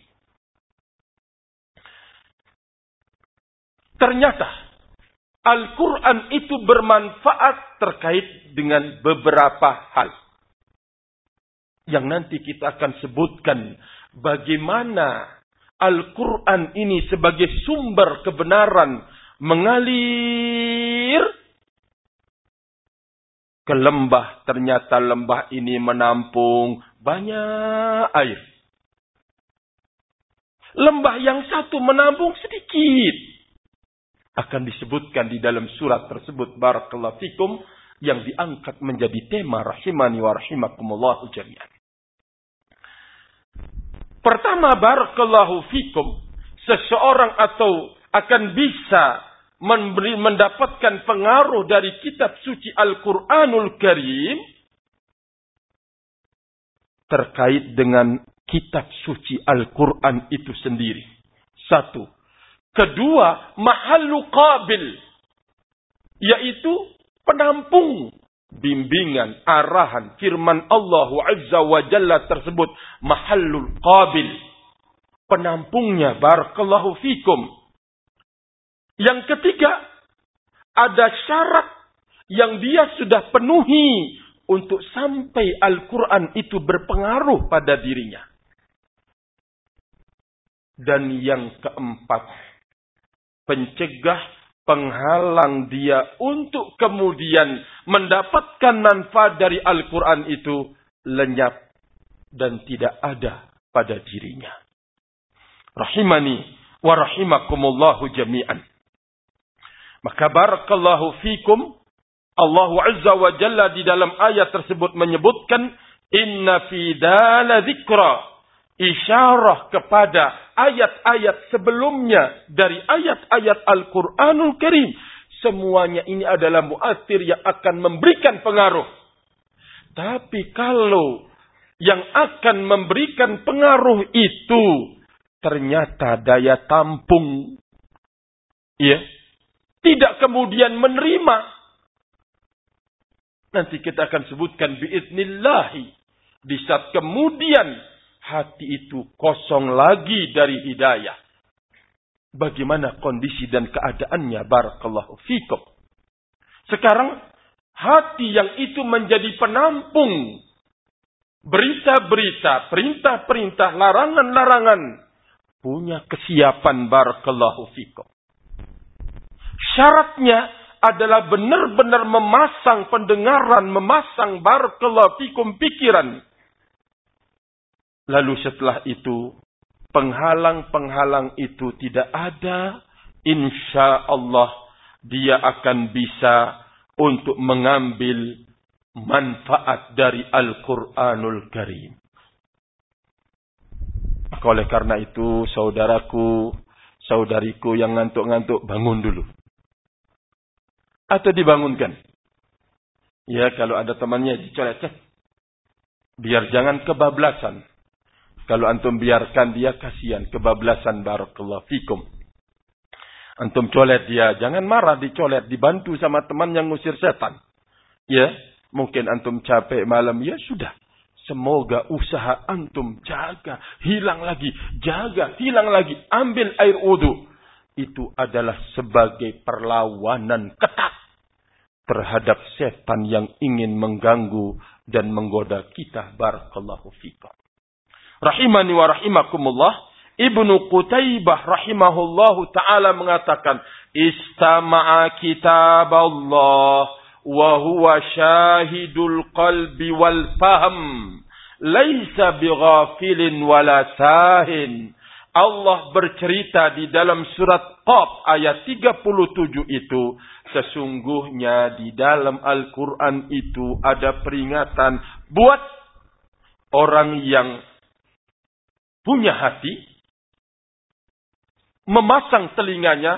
A: Ternyata Al-Quran itu bermanfaat terkait dengan beberapa hal. Yang nanti kita akan sebutkan bagaimana Al-Quran ini sebagai sumber kebenaran mengalir ke lembah. Ternyata lembah ini menampung banyak air. Lembah yang satu menampung sedikit. Akan disebutkan di dalam surat tersebut. Barakallahu fikum. Yang diangkat menjadi tema. Rahimani wa rahimakumullahu jami'an. Pertama, barakallahu fikum. Seseorang atau akan bisa mendapatkan pengaruh dari kitab suci Al-Quranul Karim. Terkait dengan kitab suci Al-Quran itu sendiri. Satu. Kedua, mahallu qabil. Yaitu penampung bimbingan, arahan, firman Allah Azza wa Jalla tersebut. Mahallul qabil. Penampungnya, barakallahu fikum. Yang ketiga, ada syarat yang dia sudah penuhi untuk sampai Al-Quran itu berpengaruh pada dirinya. Dan yang keempat, pencegah, penghalang dia untuk kemudian mendapatkan manfaat dari Al-Quran itu lenyap dan tidak ada pada dirinya. Rahimani wa rahimakumullahu jami'an. Maka barakallahu fikum, Allah Azza wa Jalla di dalam ayat tersebut menyebutkan, inna fi dala dzikra. Isyarah kepada ayat-ayat sebelumnya dari ayat-ayat Al-Quranul Karim. Semuanya ini adalah mu'athir yang akan memberikan pengaruh. Tapi kalau yang akan memberikan pengaruh itu ternyata daya tampung, ya, tidak kemudian menerima. Nanti kita akan sebutkan biidznillahi. Di saat kemudian hati itu kosong lagi dari hidayah. Bagaimana kondisi dan keadaannya? Barakallahu fikum. Sekarang hati yang itu menjadi penampung berita-berita, perintah-perintah, larangan-larangan. Punya kesiapan, barakallahu fikum. Syaratnya adalah benar-benar memasang pendengaran, memasang barakallahu fikum pikiran. Lalu setelah itu, penghalang-penghalang itu tidak ada. Insya Allah dia akan bisa untuk mengambil manfaat dari Al-Quranul Karim. Maka oleh karena itu, saudaraku, saudariku yang ngantuk-ngantuk, bangun dulu. Atau dibangunkan. Ya, kalau ada temannya dicolet. Biar jangan kebablasan. Kalau antum biarkan dia, kasihan, kebablasan, barakallahu fikum. Antum colet dia, jangan marah, dicolet, dibantu sama teman yang ngusir setan. Ya, mungkin antum capek malam, ya sudah. Semoga usaha antum jaga, hilang lagi, jaga, hilang lagi, ambil air wudu. Itu adalah sebagai perlawanan ketat terhadap setan yang ingin mengganggu dan menggoda kita, barakallahu fikum. Rahimani wa rahimakumullah. Ibnu Qutaybah rahimahullahu ta'ala mengatakan, istama'a kitab Allah wa huwa syahidul qalbi wal fahm. Laisa bighafilin wala sahin. Allah bercerita di dalam surat Qaf ayat 37 itu. Sesungguhnya di dalam Al-Quran itu ada peringatan buat orang yang punya hati, memasang telinganya,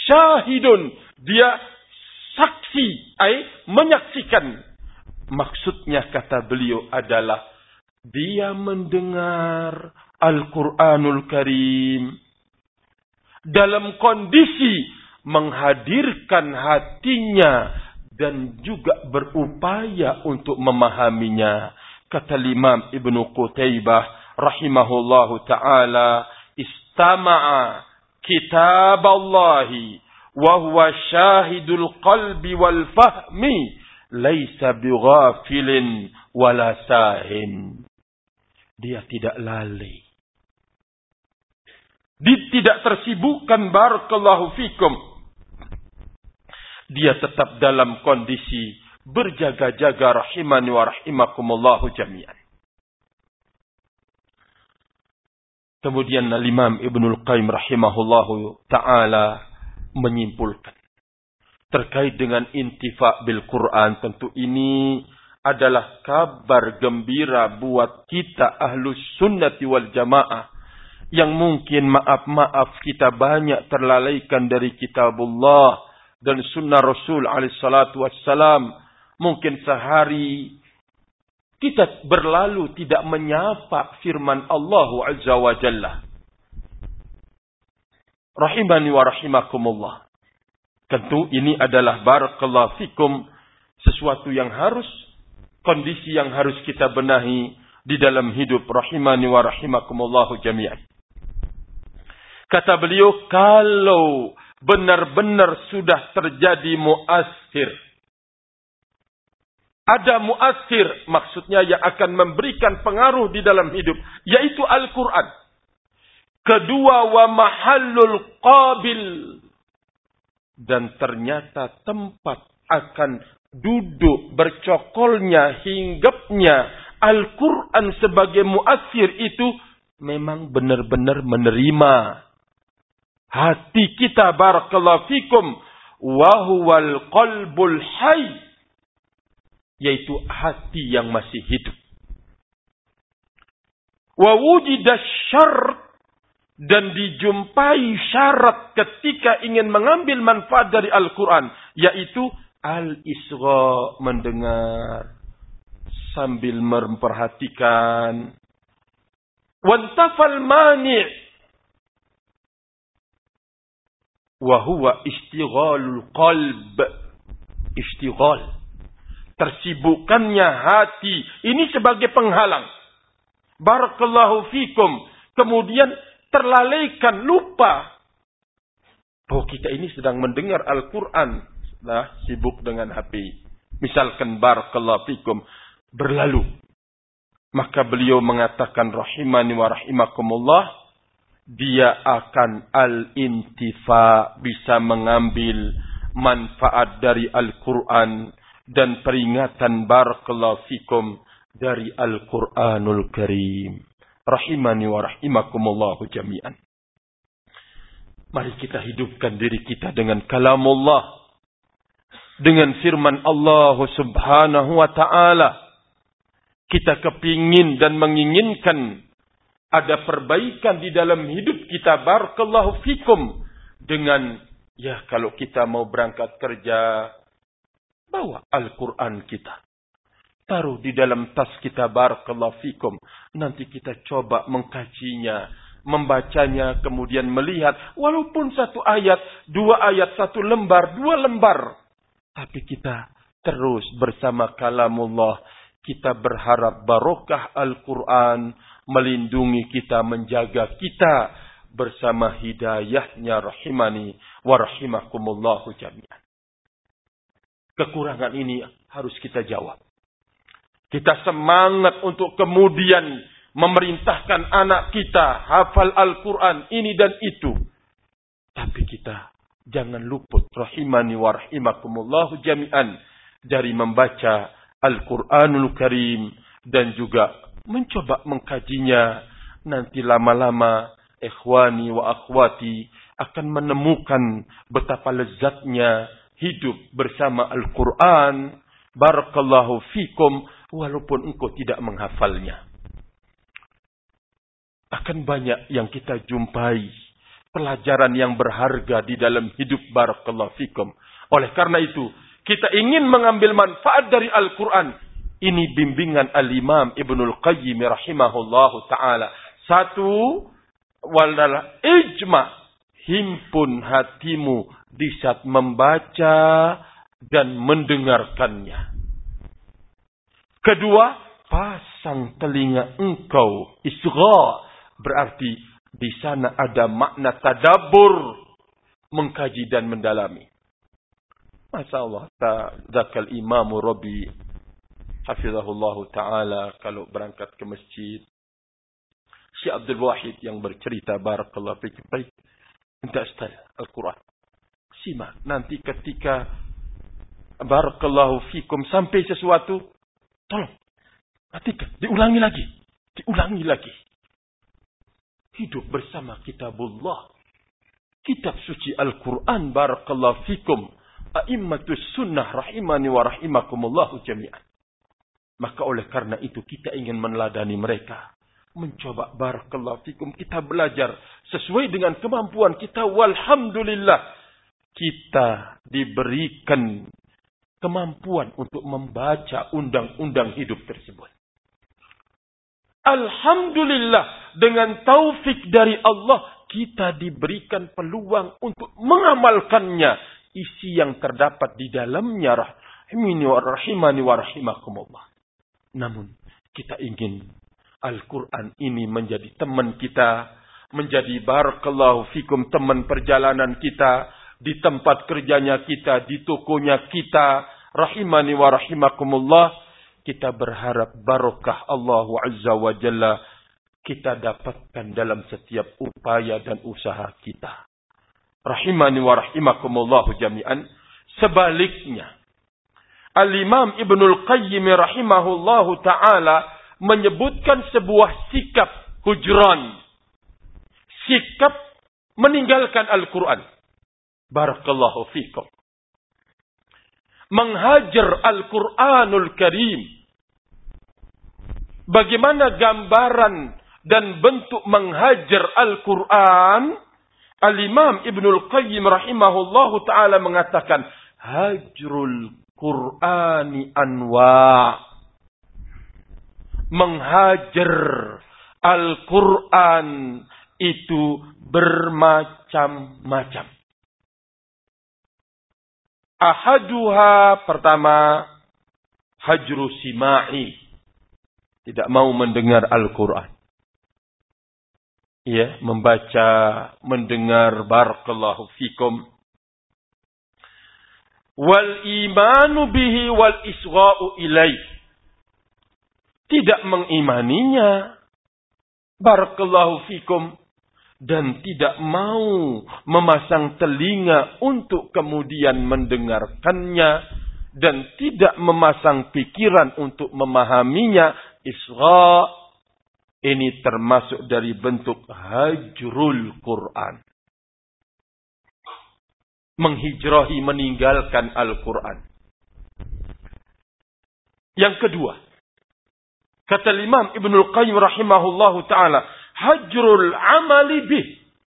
A: syahidun, dia saksi, menyaksikan. Maksudnya kata beliau adalah dia mendengar Al-Quranul Karim dalam kondisi menghadirkan hatinya dan juga berupaya untuk memahaminya. Kata Imam Ibnu Qutaybah rahimahullahu ta'ala, istama'a kitab Allahi wa huwa syahidul qalbi wal fahmi laisa bighafilin wala sahin. Dia tidak lalai. Dia tidak tersibukkan, barakallahu fikum. Dia tetap dalam kondisi berjaga-jaga, rahimani wa rahimakumullahu jami'an. Kemudian Imam Ibnul Qayyim rahimahullahu ta'ala menyimpulkan terkait dengan intifa' bil Quran. Tentu ini adalah kabar gembira buat kita ahlus sunnati wal jamaah yang mungkin maaf kita banyak terlalaikan dari kitabullah dan sunnah Rasul alaihi salatu wassalam. Mungkin sehari kita berlalu tidak menyapa firman Allah azza wa jalla. Rahimani wa rahimakumullah. Tentu ini adalah barakallahu fikum sesuatu yang harus, kondisi yang harus kita benahi di dalam hidup, rahimani wa rahimakumullahu jami'an. Kata beliau, kalau benar-benar sudah terjadi mu'assir, ada mu'assir, maksudnya yang akan memberikan pengaruh di dalam hidup, yaitu Al-Quran. Kedua, wa mahallul qabil, dan ternyata tempat akan duduk bercokolnya, hinggapnya Al-Quran sebagai mu'assir itu memang benar-benar menerima. Hati kita, barakallahu fikum, wahuwal qalbul hayy, yaitu hati yang masih hidup. Wa wujida syarr, dan dijumpai syarat ketika ingin mengambil manfaat dari Al-Quran, yaitu al-isgha, mendengar sambil memperhatikan. Wantafal mani' wa huwa istighalul qalb, istighal, tersibukannya hati ini sebagai penghalang. Barakallahu fikum. Kemudian terlalaikan, lupa bahwa kita ini sedang mendengar Al-Quran, sibuk dengan HP. Misalkan barakallahu fikum, berlalu. Maka beliau mengatakan, rahimani wa rahimakumullah, dia akan al-intifa, bisa mengambil manfaat dari Al-Quran dan peringatan barakallahu fikum dari Al-Quranul Karim. Rahimani wa rahimakumullahu jami'an. Mari kita hidupkan diri kita dengan kalamullah, dengan firman Allah subhanahu wa ta'ala. Kita kepingin dan menginginkan ada perbaikan di dalam hidup kita, barakallahu fikum, dengan, kalau kita mau berangkat kerja, bawa Al-Quran kita. Taruh di dalam tas kita, barakallahu fikum. Nanti kita coba mengkajinya, membacanya, kemudian melihat. Walaupun satu ayat, dua ayat, satu lembar, dua lembar. Tapi kita terus bersama kalamullah. Kita berharap barokah Al-Quran melindungi kita, menjaga kita bersama hidayahnya, rahimani wa rahimakumullahu jami'an. Kekurangan ini harus kita jawab. Kita semangat untuk kemudian memerintahkan anak kita hafal Al-Quran ini dan itu. Tapi kita jangan luput, rahimani wa rahimakumullahu jami'an, dari membaca Al-Quranul Karim dan juga mencoba mengkajinya. Nanti lama-lama ikhwani wa akhwati akan menemukan betapa lezatnya hidup bersama Al-Quran. Barakallahu fikum, walaupun engkau tidak menghafalnya. Akan banyak yang kita jumpai pelajaran yang berharga di dalam hidup. Barakallahu fikum. Oleh karena itu, kita ingin mengambil manfaat dari Al-Quran. Ini bimbingan Al-Imam Ibnul Qayyim rahimahullahu ta'ala. Satu, walalah ijma. Himpun hatimu di saat membaca dan mendengarkannya. Kedua, pasang telinga engkau. Isgha. Berarti di sana ada makna tadabbur. Mengkaji dan mendalami. Masya Allah. Zakal imamu Rabi. Hafizahullahu ta'ala. Kalau berangkat ke masjid. Syekh Abdul Wahid yang bercerita. Barakallahu fikum. Baik. Entah Ustaz Al-Quran. Simak. Nanti ketika. Barakallahu fikum. Sampai sesuatu. Tolong. Matikan. Diulangi lagi. Diulangi lagi. Hidup bersama kitabullah. Kitab suci Al-Quran. Barakallahu fikum. A'immatus sunnah rahimani wa rahimakumullahu jami'an. Maka oleh karena itu kita ingin meneladani mereka. Mencoba barakallahu fikum. Kita belajar sesuai dengan kemampuan kita. Walhamdulillah. Kita diberikan kemampuan untuk membaca undang-undang hidup tersebut. Alhamdulillah. Dengan taufik dari Allah. Kita diberikan peluang untuk mengamalkannya. Isi yang terdapat di dalamnya. Rahimani wa rahimakumullah. Namun kita ingin Al-Quran ini menjadi teman kita. Menjadi barakallahu fikum teman perjalanan kita. Di tempat kerjanya kita. Di tokonya kita. Rahimani wa rahimakumullah. Kita berharap barokah Allah Azza wa Jalla. Kita dapatkan dalam setiap upaya dan usaha kita. Rahimani wa rahimakumullahu jami'an. Sebaliknya. Al-Imam Ibnul Qayyim rahimahullahu ta'ala. Menyebutkan sebuah sikap hujran. Sikap meninggalkan Al-Quran. Barakallahu fikum. Menghajar Al-Quranul Karim. Bagaimana gambaran dan bentuk menghajar Al-Quran. Al-Imam Ibnul Qayyim rahimahullahu ta'ala mengatakan. Hajrul Qur'ani anwa'. Menghajar Al-Quran itu bermacam-macam. Ahaduha pertama. Hajru sima'i. Tidak mau mendengar Al-Quran. Ya, membaca, mendengar, barakallahu fikum. Wal imanu bihi wal isgha'u ilaih. Tidak mengimaninya. Barakallahu fikum. Dan tidak mau memasang telinga untuk kemudian mendengarkannya. Dan tidak memasang pikiran untuk memahaminya. Isgha' ini termasuk dari bentuk hajrul Quran. Menghijrahi, meninggalkan Al-Quran. Yang kedua. Kata Imam Ibnul Qayyim rahimahullahu ta'ala. Hajrul amali bih.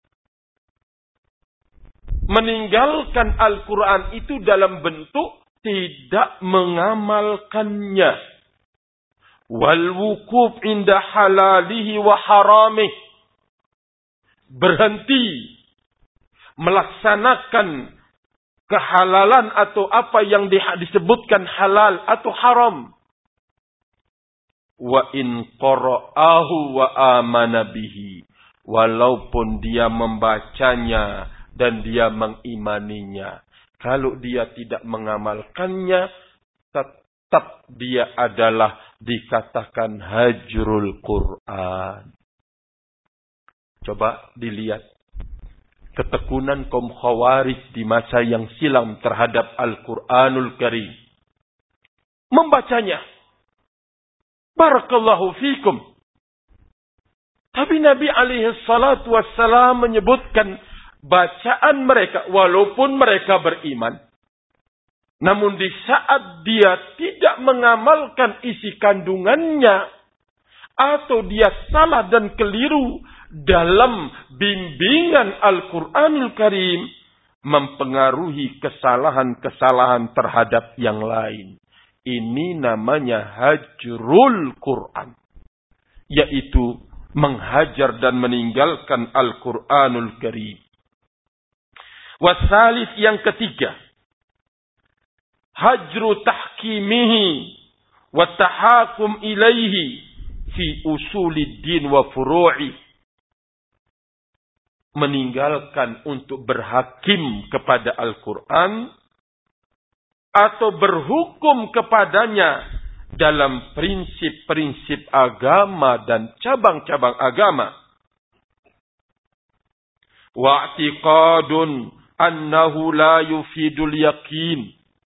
A: Meninggalkan Al-Quran itu dalam bentuk tidak mengamalkannya. Wal wukuf inda halalihi wa haramih. Berhenti melaksanakan kehalalan atau apa yang disebutkan halal atau haram. Wa in qara'ahu wa amana bihi. Walaupun dia membacanya dan dia mengimaninya. Kalau dia tidak mengamalkannya, tetap dia adalah dikatakan hajrul Quran. Coba dilihat ketekunan kaum Khawarij di masa yang silam terhadap Al-Quranul Karim. Membacanya. Barakallahu fikum. Tapi Nabi alaihi salatu wassalam menyebutkan bacaan mereka walaupun mereka beriman. Namun di saat dia tidak mengamalkan isi kandungannya. Atau dia salah dan keliru dalam bimbingan Al-Quranul Karim mempengaruhi kesalahan-kesalahan terhadap yang lain. Ini namanya hajrul Quran. Yaitu menghajar dan meninggalkan Al-Quranul Karim. Wasalis yang ketiga. Hajru tahkimihi wa tahakum ilaihi fi usulid din wa furu'i. Meninggalkan untuk berhakim kepada Al-Quran atau berhukum kepadanya dalam prinsip-prinsip agama dan cabang-cabang agama. Wa'tiqadun annahu la yufidul yakin.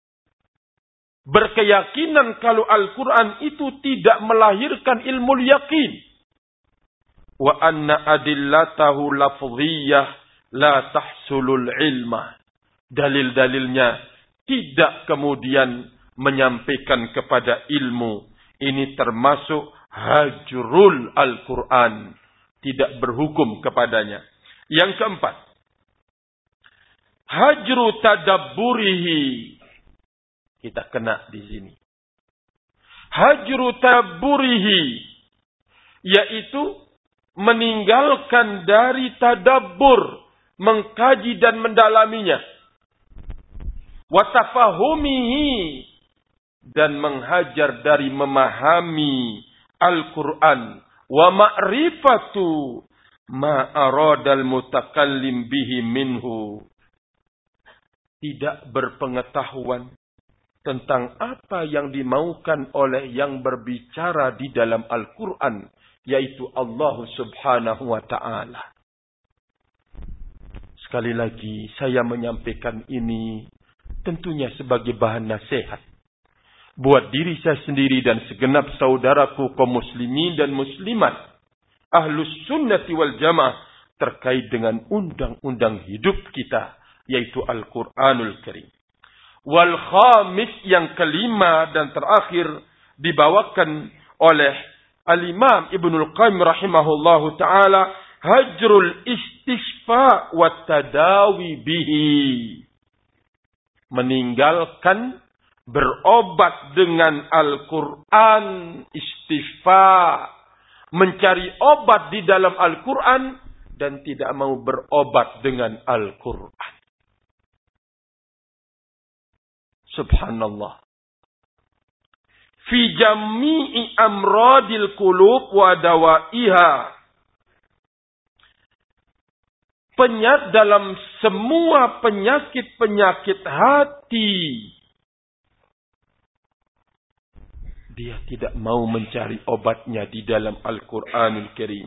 A: Berkeyakinan kalau Al-Quran itu tidak melahirkan ilmu yakin. Wa anna adillatahu lafziyah la tahsulul ilmah. Dalil-dalilnya tidak kemudian menyampaikan kepada ilmu. Ini termasuk hajrul Al-Quran. Tidak berhukum kepadanya. Yang keempat. Hajru tadabburihi. Kita kena di sini. Hajru tadabburihi. Yaitu meninggalkan dari tadabbur. Mengkaji dan mendalaminya. Watafahumihi. Dan menghajar dari memahami Al-Quran. Wa ma'rifatu ma aradal mutakallim bihi minhu. Tidak berpengetahuan tentang apa yang dimaukan oleh yang berbicara di dalam Al-Quran. Yaitu Allah subhanahu wa ta'ala. Sekali lagi saya menyampaikan ini tentunya sebagai bahan nasihat. Buat diri saya sendiri dan segenap saudaraku kaum muslimin dan muslimat. Ahlus sunnati wal jamaah. Terkait dengan undang-undang hidup kita. Yaitu Al-Quranul Karim. Wal khamis yang kelima dan terakhir. Dibawakan oleh Al-Imam Ibnul Qayyim rahimahullahu ta'ala. Hajrul istisfa wa tadawi bihi. Meninggalkan berobat dengan Al-Quran, istisfa, mencari obat di dalam Al-Quran, dan tidak mau berobat dengan Al-Quran. Subhanallah. Fi jami'i amradil qulub wa dawaiha. Dalam semua penyakit-penyakit hati. Dia tidak mau mencari obatnya di dalam Al-Quranul Karim.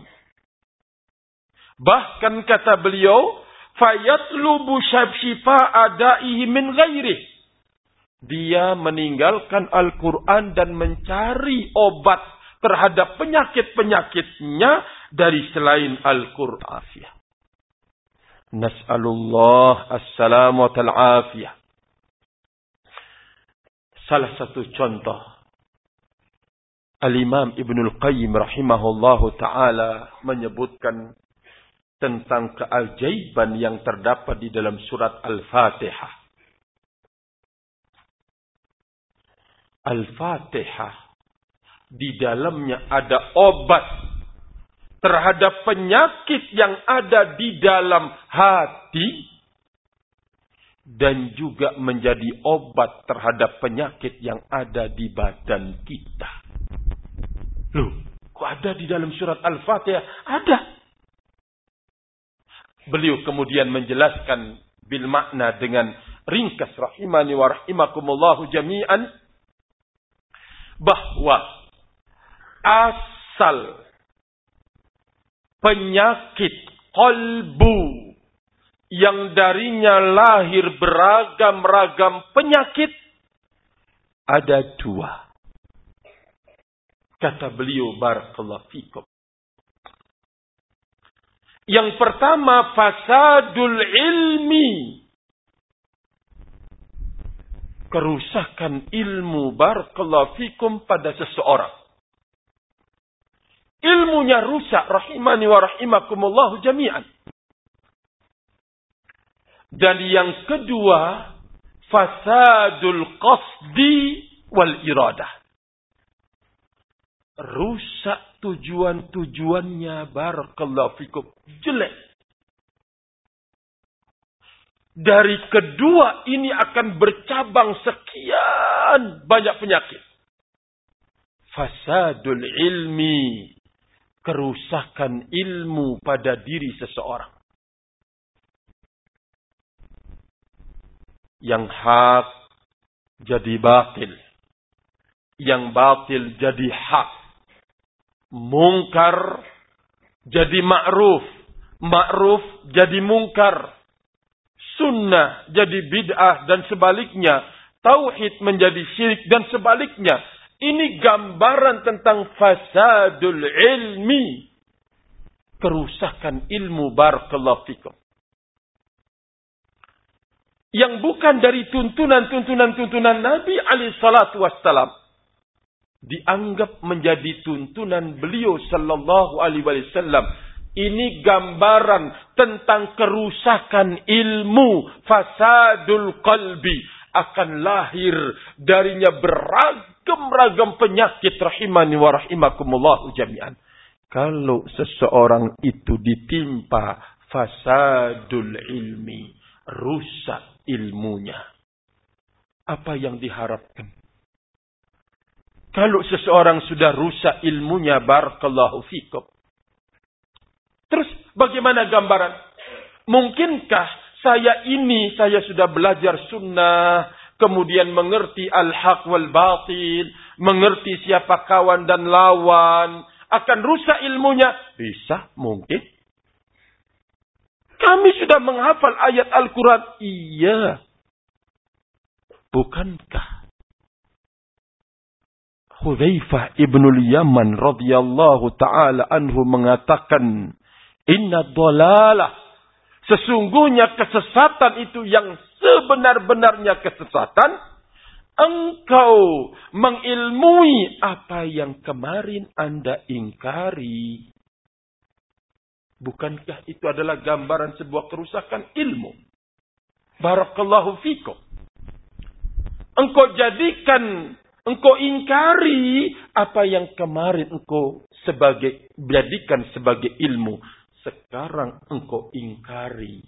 A: Bahkan kata beliau, fayatlubu syifaa da'ihi min ghairih. Dia meninggalkan Al-Quran dan mencari obat terhadap penyakit-penyakitnya dari selain Al-Quran. Nas'alullah as-salamu wal-afiyah. Salah satu contoh. Al-Imam Ibnul Qayyim rahimahullahu ta'ala menyebutkan tentang keajaiban yang terdapat di dalam surat Al-Fatihah. Al-Fatihah. Di dalamnya ada obat terhadap penyakit yang ada di dalam hati. Dan juga menjadi obat terhadap penyakit yang ada di badan kita. Loh, kok ada di dalam surat Al-Fatihah? Ada. Beliau kemudian menjelaskan bil makna dengan ringkas rahimani wa rahimakumullahu jami'an. Bahwa asal penyakit qalbu yang darinya lahir beragam-ragam penyakit ada dua. Kata beliau barakallahu fikum. Yang pertama fasadul ilmi. Kerusakan ilmu barakallahu fikum pada seseorang. ilmunya rusak. Rahimani wa rahimakumullahu jami'an. Dan yang kedua, fasadul qasdi wal iradah. Rusak tujuan-tujuannya, barakallahu fikum, jelek. Dari kedua ini akan bercabang sekian banyak penyakit. Fasadul ilmi, kerusakan ilmu pada diri seseorang. Yang hak jadi batil. Yang batil jadi hak. Mungkar jadi ma'ruf. Ma'ruf jadi mungkar. Sunnah jadi bid'ah dan sebaliknya. Tauhid menjadi syirik dan sebaliknya. Ini gambaran tentang fasadul ilmi. Kerusakan ilmu, barakallahu fikum. Yang bukan dari tuntunan Nabi alaihi salatu wassalam. Dianggap menjadi tuntunan beliau sallallahu alaihi wasallam. Ini gambaran tentang kerusakan ilmu. Fasadul qalbi. Akan lahir darinya beragam-ragam penyakit. Rahimani wa rahimakumullahu jami'an. Kalau seseorang itu ditimpa fasadul ilmi. Rusak ilmunya. Apa yang diharapkan? Kalau seseorang sudah rusak ilmunya, barakallahu fikum. Terus bagaimana gambaran? Mungkinkah saya sudah belajar sunnah, kemudian mengerti al-haq wal batil, mengerti siapa kawan dan lawan, akan rusak ilmunya? Bisa, mungkin. Kami sudah menghafal ayat Al-Quran. Iya. Bukankah Hudzaifah ibnul Yaman radhiyallahu ta'ala anhu mengatakan, inna dhalalah, sesungguhnya kesesatan itu yang sebenar-benarnya kesesatan, engkau mengilmui apa yang kemarin Anda ingkari. Bukankah itu adalah gambaran sebuah kerusakan ilmu? Barakallahu fikum. Engkau ingkari apa yang kemarin engkau jadikan sebagai ilmu. Sekarang engkau ingkari.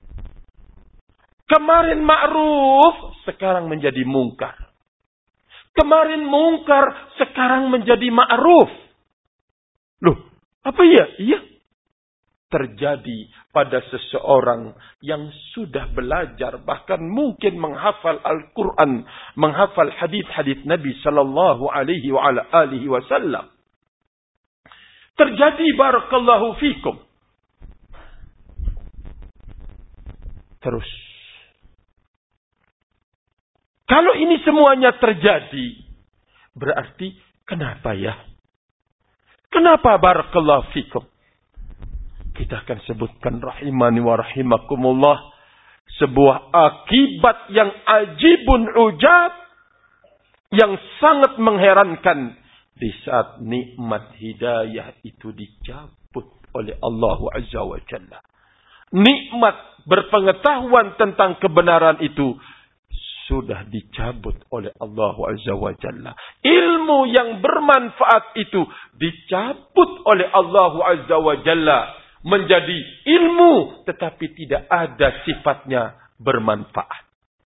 A: Kemarin ma'ruf, sekarang menjadi mungkar. Kemarin mungkar, sekarang menjadi ma'ruf. Loh, apa ya? Iya. Terjadi pada seseorang yang sudah belajar, bahkan mungkin menghafal Al-Quran, menghafal hadis-hadis Nabi sallallahu alaihi wa ala alihi wasallam. Terjadi, barakallahu fikum. Terus, kalau ini semuanya terjadi, berarti kenapa ya? Kenapa, barakallahu fikum? Kita akan sebutkan rahimani wa rahimakumullah. Sebuah akibat yang ajibun ujab. Yang sangat mengherankan. Di saat nikmat hidayah itu dicabut oleh Allah Azza wa Jalla. Nikmat berpengetahuan tentang kebenaran itu sudah dicabut oleh Allah Azza wa Jalla. Ilmu yang bermanfaat itu dicabut oleh Allah Azza wa Jalla. Menjadi ilmu tetapi tidak ada sifatnya bermanfaat.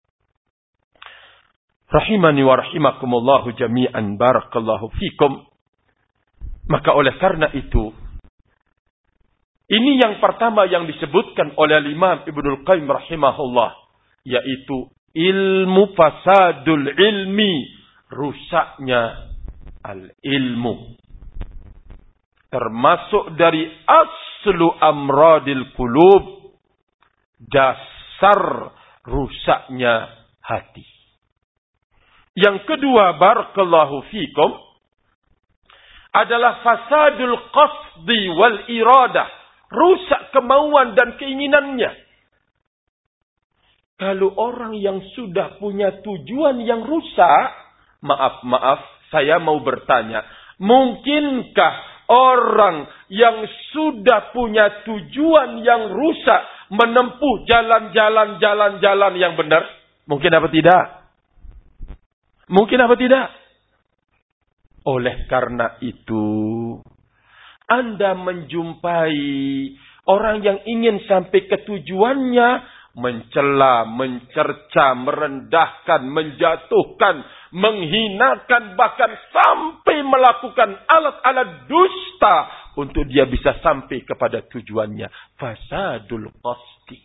A: Rahimani wa rahimakumullahu jami'an, barakallahu fikum. Maka oleh karena itu, ini yang pertama yang disebutkan oleh Imam Ibnul Qayyim rahimahullah, yaitu ilmu fasadul ilmi, rusaknya al-ilmu. Termasuk dari aslu amradil qulub, dasar rusaknya hati. Yang kedua, barakallahu fikum, adalah fasadul qasdi wal iradah, rusak kemauan dan keinginannya. Kalau orang yang sudah punya tujuan yang rusak, maaf, saya mau bertanya, mungkinkah orang yang sudah punya tujuan yang rusak menempuh jalan-jalan yang benar? Mungkin apa tidak? Mungkin apa tidak? Oleh karena itu, Anda menjumpai orang yang ingin sampai ke tujuannya, mencela, mencerca, merendahkan, menjatuhkan, menghinakan, bahkan sampai melakukan alat-alat dusta untuk dia bisa sampai kepada tujuannya. Fasadul qasdi.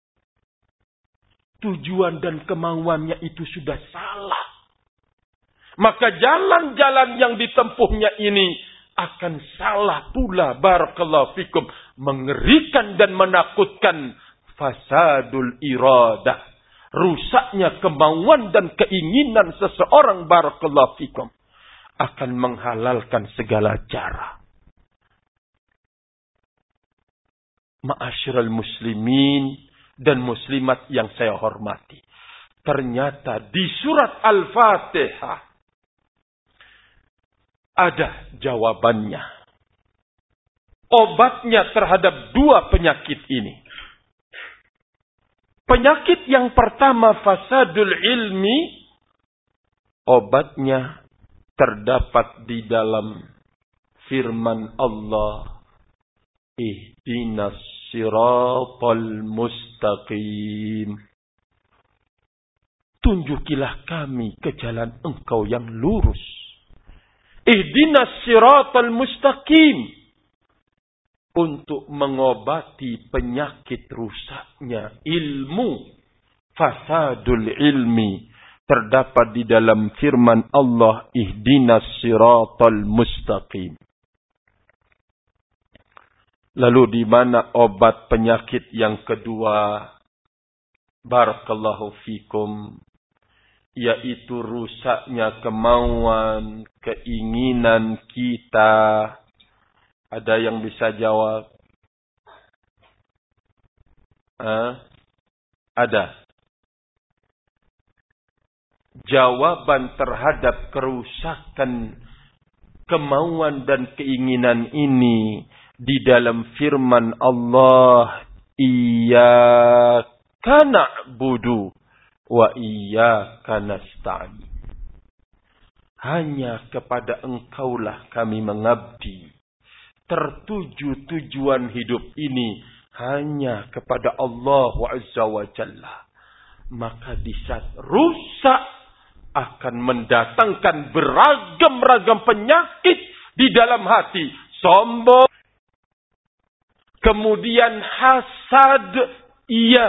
A: Tujuan dan kemauannya itu sudah salah. Maka jalan-jalan yang ditempuhnya ini akan salah pula. Barakallahu fikum. Mengerikan dan menakutkan. Fasadul iradah. Rusaknya kemauan dan keinginan seseorang. Barakallahu fikum. Akan menghalalkan segala cara. Ma'asyiral muslimin dan muslimat yang saya hormati. Ternyata di surat Al-Fatihah ada jawabannya. Obatnya terhadap dua penyakit ini. Penyakit yang pertama, fasadul ilmi. Obatnya terdapat di dalam firman Allah. Ihdinas siratal mustaqim. Tunjukilah kami ke jalan Engkau yang lurus. Ihdinas siratal mustaqim. Untuk mengobati penyakit rusaknya ilmu. Fasadul ilmi. Terdapat di dalam firman Allah. Ihdinas siratal mustaqim. Lalu di mana obat penyakit yang kedua? Barakallahu fikum. Yaitu rusaknya kemauan, keinginan kita. Ada yang bisa jawab? Ada. Jawaban terhadap kerusakan kemauan dan keinginan ini di dalam firman Allah, Iyyaka na'budu wa iyyaka nasta'in. Hanya kepada Engkaulah kami mengabdi. Tertuju tujuan hidup ini hanya kepada Allah Azza wa Jalla. Maka di saat rusak akan mendatangkan beragam-ragam penyakit di dalam hati. Sombong. Kemudian hasad. Iya.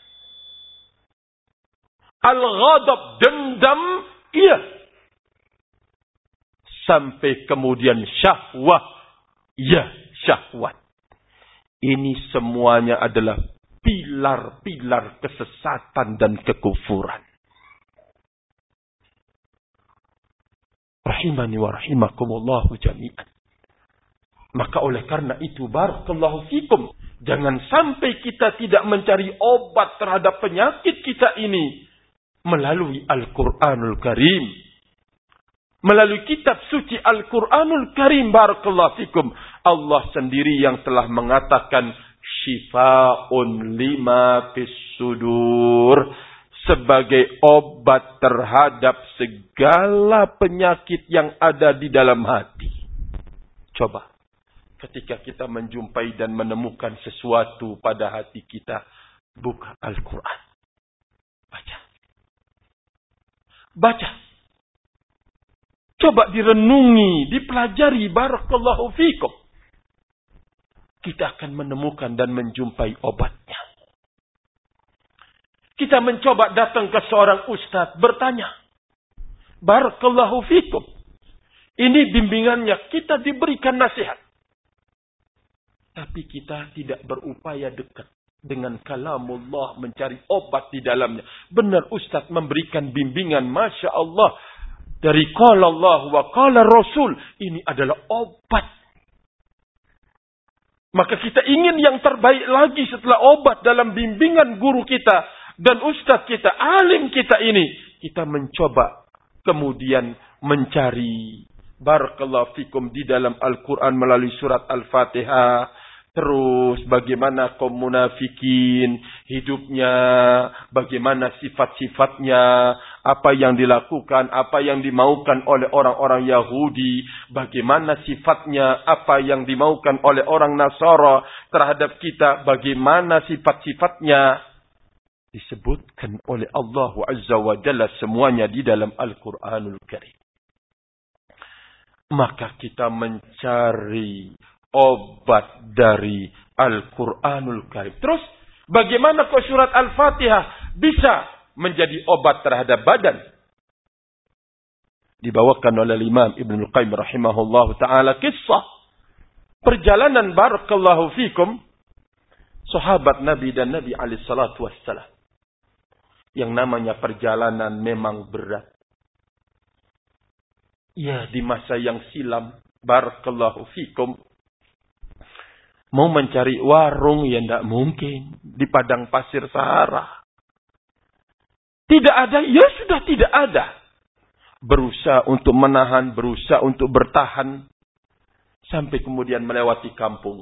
A: Al-ghadab, dendam. Iya. Sampai kemudian syahwah. Ya, syahwat. Ini semuanya adalah pilar-pilar kesesatan dan kekufuran. Rahimani wa rahimakumullahu jami'an. Maka oleh karena itu, barakallahu fikum. Jangan sampai kita tidak mencari obat terhadap penyakit kita ini. Melalui Al-Quranul Karim. Melalui kitab suci Al-Quranul Karim. Barakallahu fikum. Allah sendiri yang telah mengatakan. Syifa'un lima fis sudur. Sebagai obat terhadap segala penyakit yang ada di dalam hati. Coba. Ketika kita menjumpai dan menemukan sesuatu pada hati kita. Buka Al-Quran. Baca. Baca. Coba direnungi, dipelajari. Barakallahu fikum. Kita akan menemukan dan menjumpai obatnya. Kita mencoba datang ke seorang ustaz, bertanya. Barakallahu fikum. Ini bimbingannya, kita diberikan nasihat. Tapi kita tidak berupaya dekat dengan kalamullah, mencari obat di dalamnya. Benar ustaz memberikan bimbingan, Masya Allah. Dari qala Allah wa qala Rasul. Ini adalah obat. Maka kita ingin yang terbaik lagi setelah obat dalam bimbingan guru kita. Dan ustaz kita, alim kita ini. Kita mencoba kemudian mencari barakallahu fikum di dalam Al-Quran melalui surat Al-Fatihah. Terus bagaimana kaum munafikin hidupnya, bagaimana sifat-sifatnya, apa yang dilakukan, apa yang dimaukan oleh orang-orang Yahudi, bagaimana sifatnya, apa yang dimaukan oleh orang Nasara terhadap kita, bagaimana sifat-sifatnya. Disebutkan oleh Allah Azza wa Jalla semuanya di dalam Al-Quranul Karim. Maka kita mencari obat dari Al-Quranul Karim. Terus bagaimana kok surat Al-Fatihah bisa menjadi obat terhadap badan? Dibawakan oleh Imam Ibnul Qayyim rahimahullah ta'ala kisah perjalanan barakallahu fikum sahabat Nabi dan Nabi alaihi salatu wassalam. Yang namanya perjalanan memang berat. Ya, di masa yang silam barakallahu fikum mau mencari warung ya tidak mungkin. Di padang pasir Sahara. Tidak ada, ya sudah tidak ada. Berusaha untuk menahan, berusaha untuk bertahan. Sampai kemudian melewati kampung.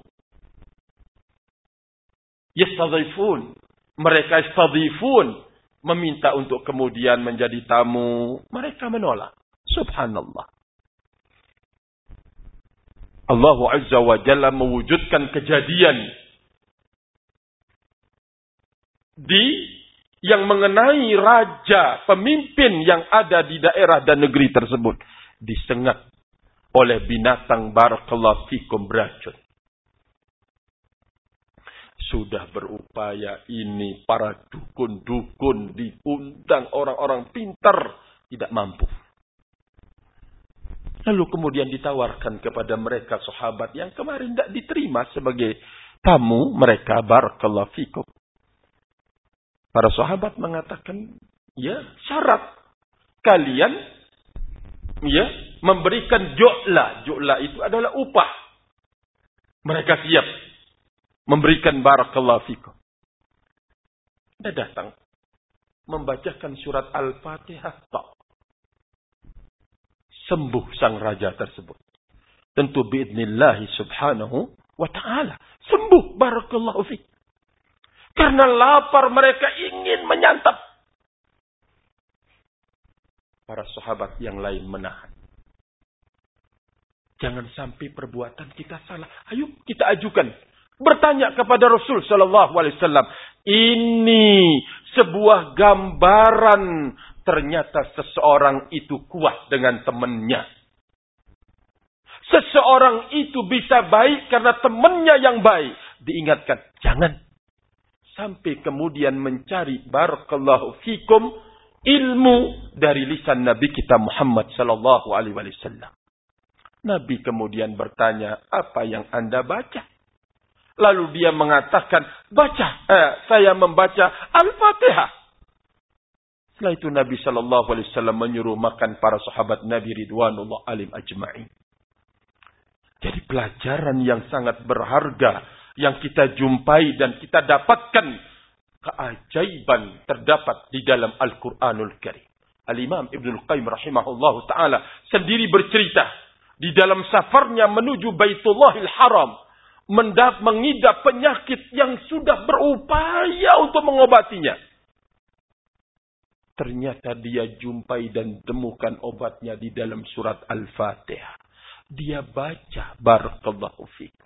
A: Yastadhifun. Mereka yastadhifun. Meminta untuk kemudian menjadi tamu. Mereka menolak. Subhanallah. Allah Azza wa Jalla mewujudkan kejadian yang mengenai raja, pemimpin yang ada di daerah dan negeri tersebut disengat oleh binatang barakallahu fikum beracun. Sudah berupaya ini para dukun-dukun diundang orang-orang pintar tidak mampu. Lalu kemudian ditawarkan kepada mereka sahabat yang kemarin tidak diterima sebagai tamu mereka barakallahu fikum. Para sahabat mengatakan, ya syarat kalian ya memberikan ju'la. Ju'la itu adalah upah. Mereka siap memberikan barakallahu fikum. Dia datang membacakan surat Al-Fatihah. Sembuh sang raja tersebut. Tentu biidnillahi subhanahu wa ta'ala. Sembuh barakallahu fikum. Karena lapar mereka ingin menyantap. Para sahabat yang lain menahan. Jangan sampai perbuatan kita salah. Ayo kita ajukan. Bertanya kepada Rasul sallallahu alaihi wasallam. Ini sebuah gambaran. Ternyata seseorang itu kuat dengan temannya. Seseorang itu bisa baik karena temannya yang baik. Diingatkan. Jangan. Sampai kemudian mencari barakallahu fikum ilmu dari lisan Nabi kita Muhammad sallallahu alaihi wasallam. Nabi kemudian bertanya, apa yang Anda baca? Lalu dia mengatakan, saya membaca Al-Fatihah. Setelah itu Nabi sallallahu alaihi wasallam menyuruh makan para sahabat Nabi ridwanullah alim ajma'in. Jadi pelajaran yang sangat berharga yang kita jumpai dan kita dapatkan keajaiban terdapat di dalam Al-Quranul Karim. Al-Imam Ibnul Qayyim rahimahullahu ta'ala sendiri bercerita di dalam safarnya menuju Baitullahil Haram mengidap penyakit yang sudah berupaya untuk mengobatinya. Ternyata dia jumpai dan temukan obatnya di dalam surat Al-Fatihah. Dia baca barakallahu fikum.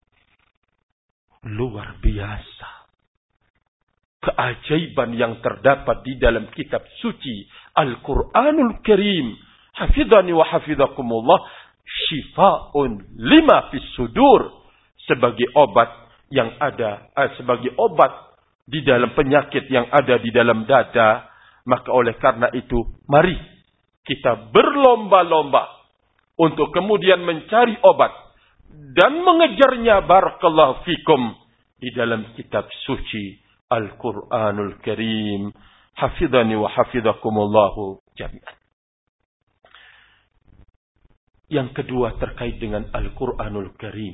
A: Luar biasa. Keajaiban yang terdapat di dalam kitab suci Al-Quranul Karim. Hafidhani wa hafidhakumullah. Shifa'un lima fis sudur. Sebagai obat yang ada. Sebagai obat di dalam penyakit yang ada di dalam dada. Maka oleh karena itu, mari kita berlomba-lomba untuk kemudian mencari obat dan mengejarnya barakallahu fikum di dalam kitab suci Al-Quranul Karim. Hafidhani wa hafidhakumullahu jami'an. Yang kedua terkait dengan Al-Quranul Karim.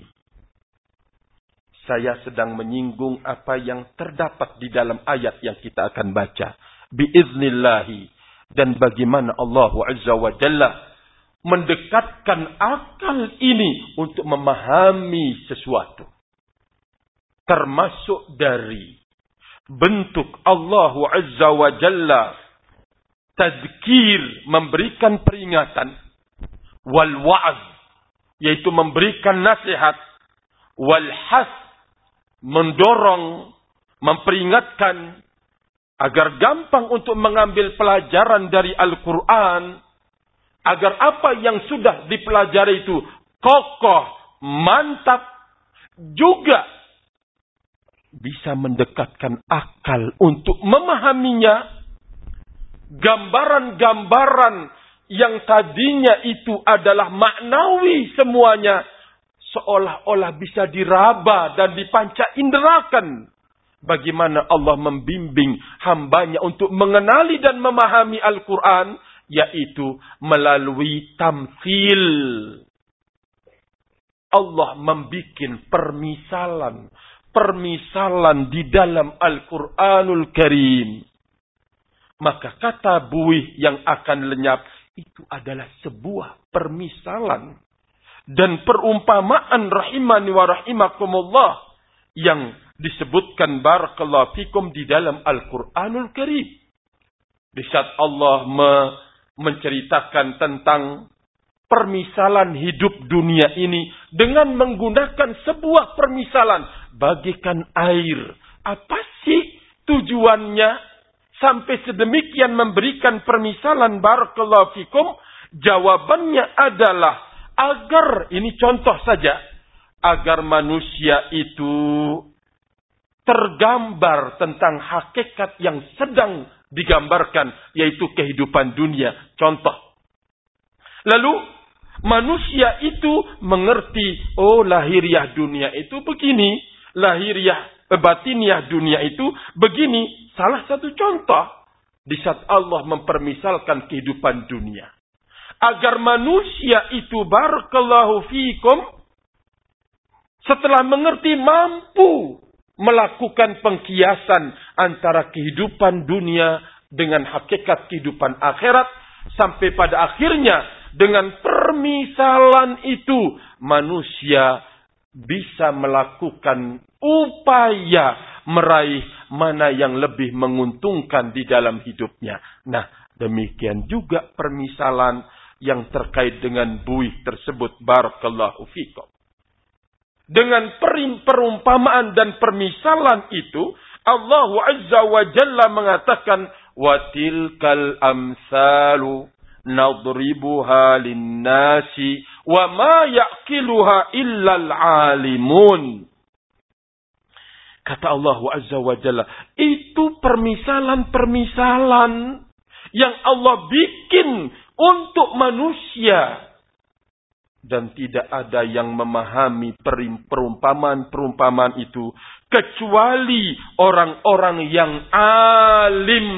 A: Saya sedang menyinggung apa yang terdapat di dalam ayat yang kita akan baca. Biiznillahi. Dan bagaimana Allah Azza wa Jalla mendekatkan akal ini untuk memahami sesuatu. Termasuk dari bentuk Allah Azza wa Jalla tadzkir, memberikan peringatan, wal wa'z, yaitu memberikan nasihat, wal has, mendorong, memperingatkan agar gampang untuk mengambil pelajaran dari Al-Quran, agar apa yang sudah dipelajari itu kokoh, mantap, juga bisa mendekatkan akal untuk memahaminya. Gambaran-gambaran yang tadinya itu adalah maknawi semuanya, seolah-olah bisa diraba dan dipanca inderakan. Bagaimana Allah membimbing hambanya untuk mengenali dan memahami Al-Quran, yaitu melalui tamtsil. Allah membikin permisalan di dalam Al-Quranul Karim. Maka kata buih yang akan lenyap itu adalah sebuah permisalan dan perumpamaan rahimani wa rahimakumullah yang disebutkan barakallahu fikum di dalam Al-Quranul Karim. Di saat Allah menceritakan tentang permisalan hidup dunia ini dengan menggunakan sebuah permisalan bagaikan air. Apa sih tujuannya sampai sedemikian memberikan permisalan barakallahu fikum? Jawabannya adalah agar, ini contoh saja, agar manusia itu tergambar tentang hakikat yang sedang digambarkan, yaitu kehidupan dunia. Contoh. Lalu manusia itu mengerti, oh lahiriah dunia itu begini, batiniah dunia itu begini. Salah satu contoh di saat Allah mempermisalkan kehidupan dunia, agar manusia itu barakallahu fikum setelah mengerti mampu melakukan pengkiasan antara kehidupan dunia dengan hakikat kehidupan akhirat, sampai pada akhirnya dengan permisalan itu manusia bisa melakukan upaya meraih mana yang lebih menguntungkan di dalam hidupnya. Nah, demikian juga permisalan yang terkait dengan buih tersebut barakallahu fikum. Dengan perumpamaan dan permisalan itu, Allah Azza wa Jalla mengatakan, wa tilkal amsalu nadribuha linnasi wa ma yaqiluha illal alimun. Kata Allah Azza wa Jalla, itu permisalan-permisalan yang Allah bikin untuk manusia. Dan tidak ada yang memahami perumpamaan-perumpamaan itu kecuali orang-orang yang alim.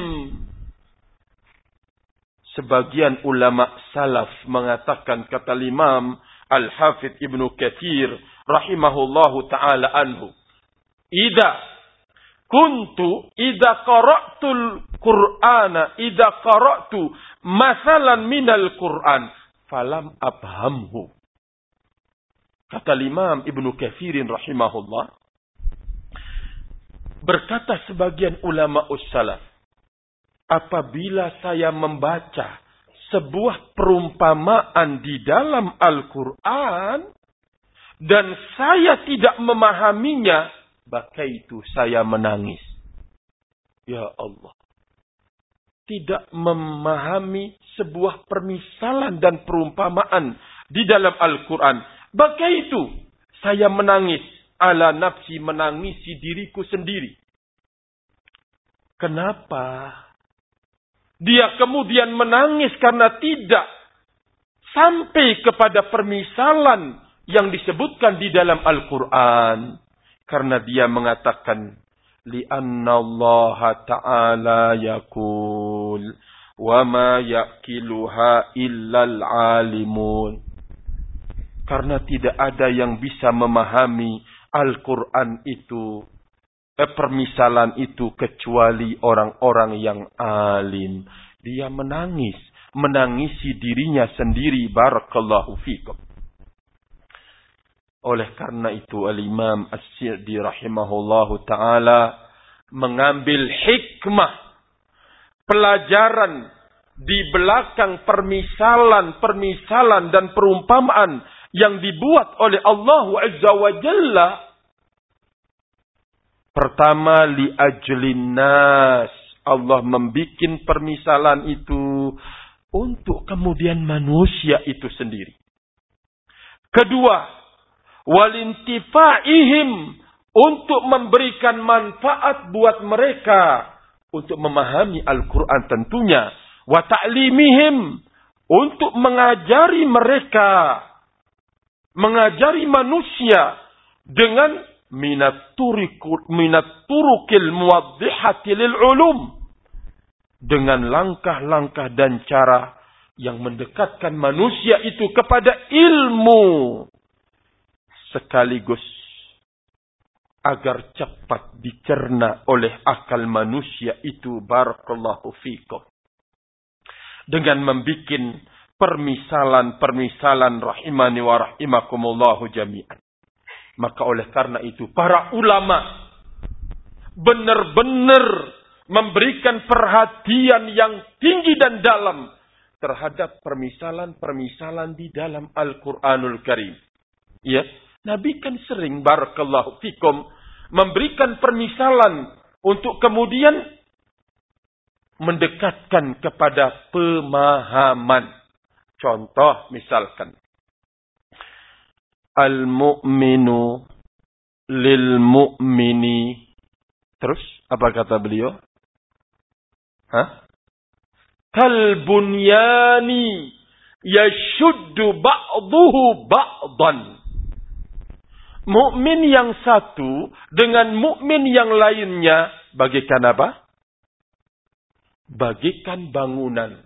A: Sebagian ulama salaf mengatakan, kata Imam Al-Hafidh Ibnu Katsir rahimahullahu ta'ala anhu, Idza qara'tu masalan minal Qur'an falam abhamhu. Kata Imam Ibnu Katsirin rahimahullah, berkata sebagian ulama ussalaf, apabila saya membaca sebuah perumpamaan di dalam Al-Quran dan saya tidak memahaminya, maka itu saya menangis. Ya Allah. Tidak memahami sebuah permisalan dan perumpamaan di dalam Al-Quran. Maka itu saya menangis. Ala nafsi, menangisi diriku sendiri. Kenapa? Dia kemudian menangis karena tidak sampai kepada permisalan yang disebutkan di dalam Al-Quran. Karena dia mengatakan, li'anna Allah ta'ala yakul, wa ma yaqiluha illal alimun. Karena tidak ada yang bisa memahami Al-Quran itu, permisalan itu, kecuali orang-orang yang alim. Dia menangis menangisi dirinya sendiri. Barakallahu fikum. Oleh karena itu Al-Imam As-Sa'di rahimahullahu ta'ala mengambil hikmah, pelajaran di belakang permisalan dan perumpamaan yang dibuat oleh Allah Azza wa Jalla. Pertama, li ajlin nas. Allah membikin permisalan itu untuk kemudian manusia itu sendiri. Kedua, walintifaihim, untuk memberikan manfaat buat mereka untuk memahami Al-Quran tentunya. Wa ta'limihim, untuk mengajari mereka, mengajari manusia dengan minat turukil muwaddihati lil ulum, dengan langkah-langkah dan cara yang mendekatkan manusia itu kepada ilmu, sekaligus agar cepat dicerna oleh akal manusia itu. Barakallahu fikum. Dengan membikin permisalan rahimani wa rahimakumullahu jami'an. Maka oleh karena itu para ulama benar-benar memberikan perhatian yang tinggi dan dalam terhadap permisalan-permisalan di dalam Al-Quranul Karim. Ya, Nabi kan sering, barakallahu fikum, memberikan permisalan untuk kemudian mendekatkan kepada pemahaman. Contoh misalkan, al-mu'minu lil-mu'mini. Terus apa kata beliau? Kal-bunyani yashuddu ba'duhu ba'dan. Mukmin yang satu dengan mukmin yang lainnya bagaikan apa? Bagaikan bangunan.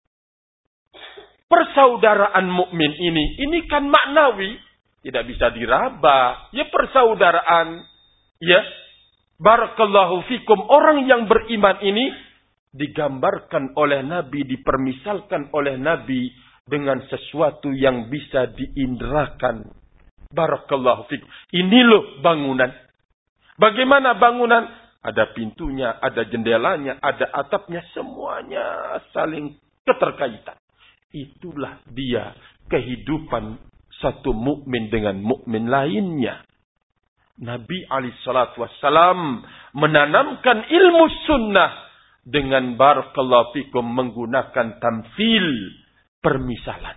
A: Persaudaraan mukmin ini kan maknawi, tidak bisa diraba. Ya persaudaraan, ya. Barakallahu fikum, orang yang beriman ini digambarkan oleh Nabi, dipermisalkan oleh Nabi dengan sesuatu yang bisa diindrakan. Barakallahu fikum. Ini loh bangunan. Bagaimana bangunan? Ada pintunya, ada jendelanya, ada atapnya, semuanya saling keterkaitan. Itulah dia kehidupan satu mukmin dengan mukmin lainnya. Nabi SAW menanamkan ilmu sunnah dengan barakallahu fikum menggunakan tamthil, permisalan.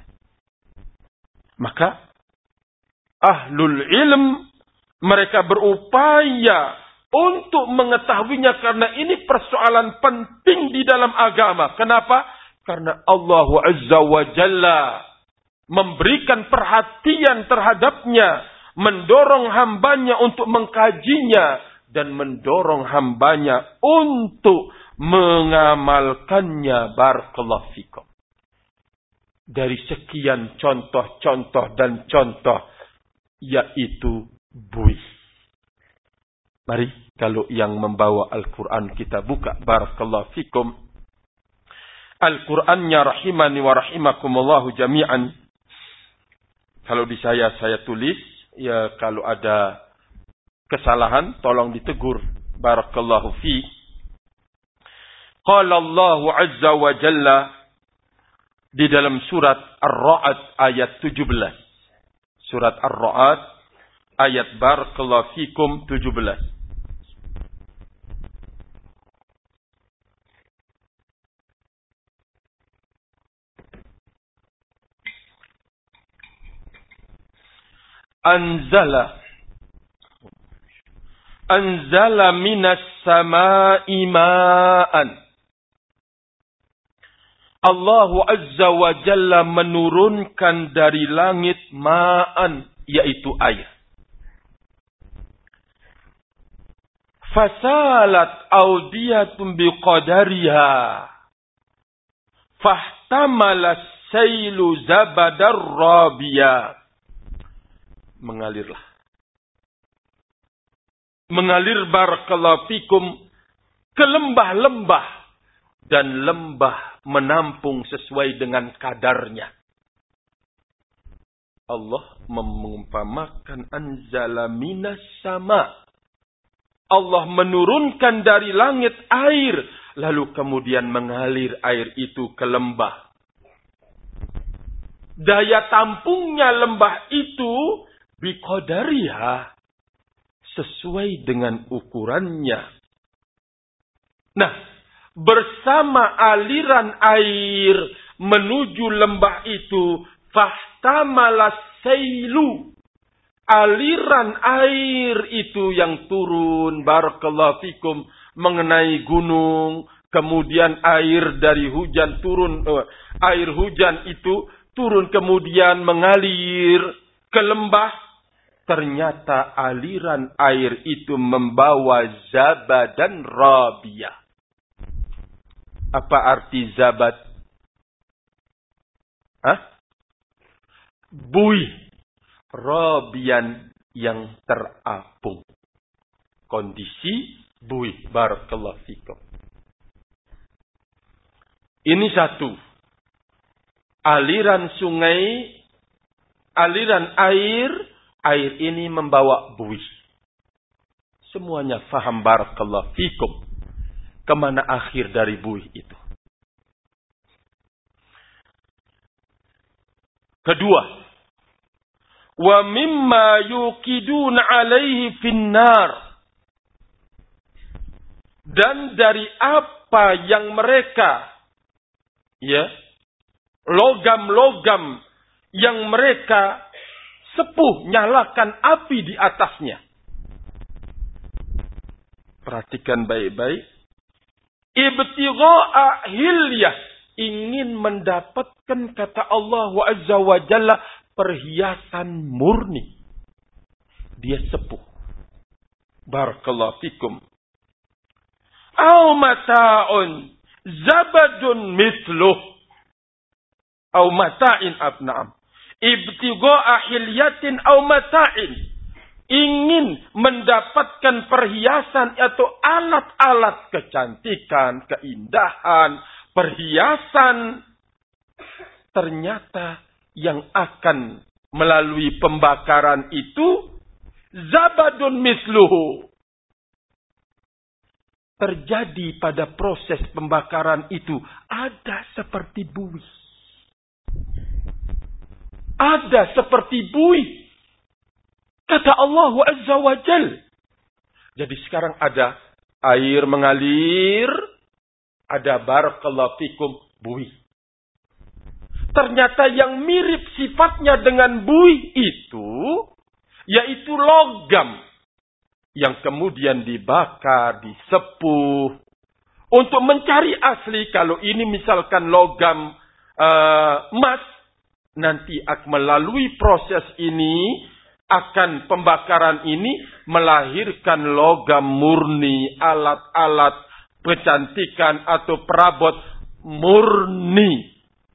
A: Maka ahlul ilm mereka berupaya untuk mengetahuinya karena ini persoalan penting di dalam agama. Kenapa? Karena Allah Azza wa Jalla memberikan perhatian terhadapnya, mendorong hambanya untuk mengkajinya, dan mendorong hambanya untuk mengamalkannya. Barakallahu fikum. Dari sekian contoh-contoh dan contoh, yaitu buih. Mari, kalau yang membawa Al-Quran kita buka. Barakallahu fikum. Al-Qurannya rahimani wa rahimakumullahu jami'an. Kalau di saya tulis. Ya, kalau ada kesalahan, tolong ditegur. Barakallahu fi. Qala Allah Azza wa Jalla di dalam surat Ar-Ra'd ayat 17. Surat Ar-Ra'd ayat barakallahu fikum 17. Anzala minas sama'i ma'an. Allah Azza wa Jalla menurunkan dari langit ma'an, yaitu air. Fasalat audiyatun biqadariha. Fahtamala sailu zabadar rabiyah. Mengalirlah. Mengalir barakallahu fikum ke lembah-lembah dan lembah menampung sesuai dengan kadarnya. Allah mengumpamakan anzala minas sama. Allah menurunkan dari langit air, lalu kemudian mengalir air itu ke lembah. Daya tampungnya lembah itu biqadariha, sesuai dengan ukurannya. Nah, bersama aliran air menuju lembah itu, fahtamalas sailu. Aliran air itu yang turun, barakallahu fikum, mengenai gunung, kemudian air dari hujan turun, air hujan itu turun kemudian mengalir ke lembah. Ternyata aliran air itu membawa zabadan rabiyah. Apa arti zabat? Buih rabian yang terapung. Kondisi buih. Barakallahu fikum. Ini satu. Aliran sungai, aliran air ini membawa buih. Semuanya faham, barakallahu fikum. Kemana akhir dari buih itu? Kedua, wa mimma yuqiduna alaihi finnar. Dan dari apa yang mereka, logam-logam yang mereka sepuh nyalakan api di atasnya. Perhatikan baik-baik. Ibtigha'a hilyah, ingin mendapatkan, kata Allah Azza wa Jalla, perhiasan murni. Dia sepuh. Barakallahu fikum. Au mata'un zabadun mithluh. Au mata'in abna'am. Ibtigha'a hilyatin au mata'in. Ingin mendapatkan perhiasan atau alat-alat kecantikan, keindahan, perhiasan. Ternyata yang akan melalui pembakaran itu zabadun misluhu. Terjadi pada proses pembakaran itu ada seperti buih. Ada seperti buih. Kata Allah Azza wa Jal. Jadi sekarang ada air mengalir, ada barakallahu fikum buih. Ternyata yang mirip sifatnya dengan buih itu, yaitu logam. Yang kemudian dibakar, disepuh. Untuk mencari asli, kalau ini misalkan logam emas, nanti melalui proses ini, akan pembakaran ini melahirkan logam murni, alat-alat kecantikan atau perabot murni.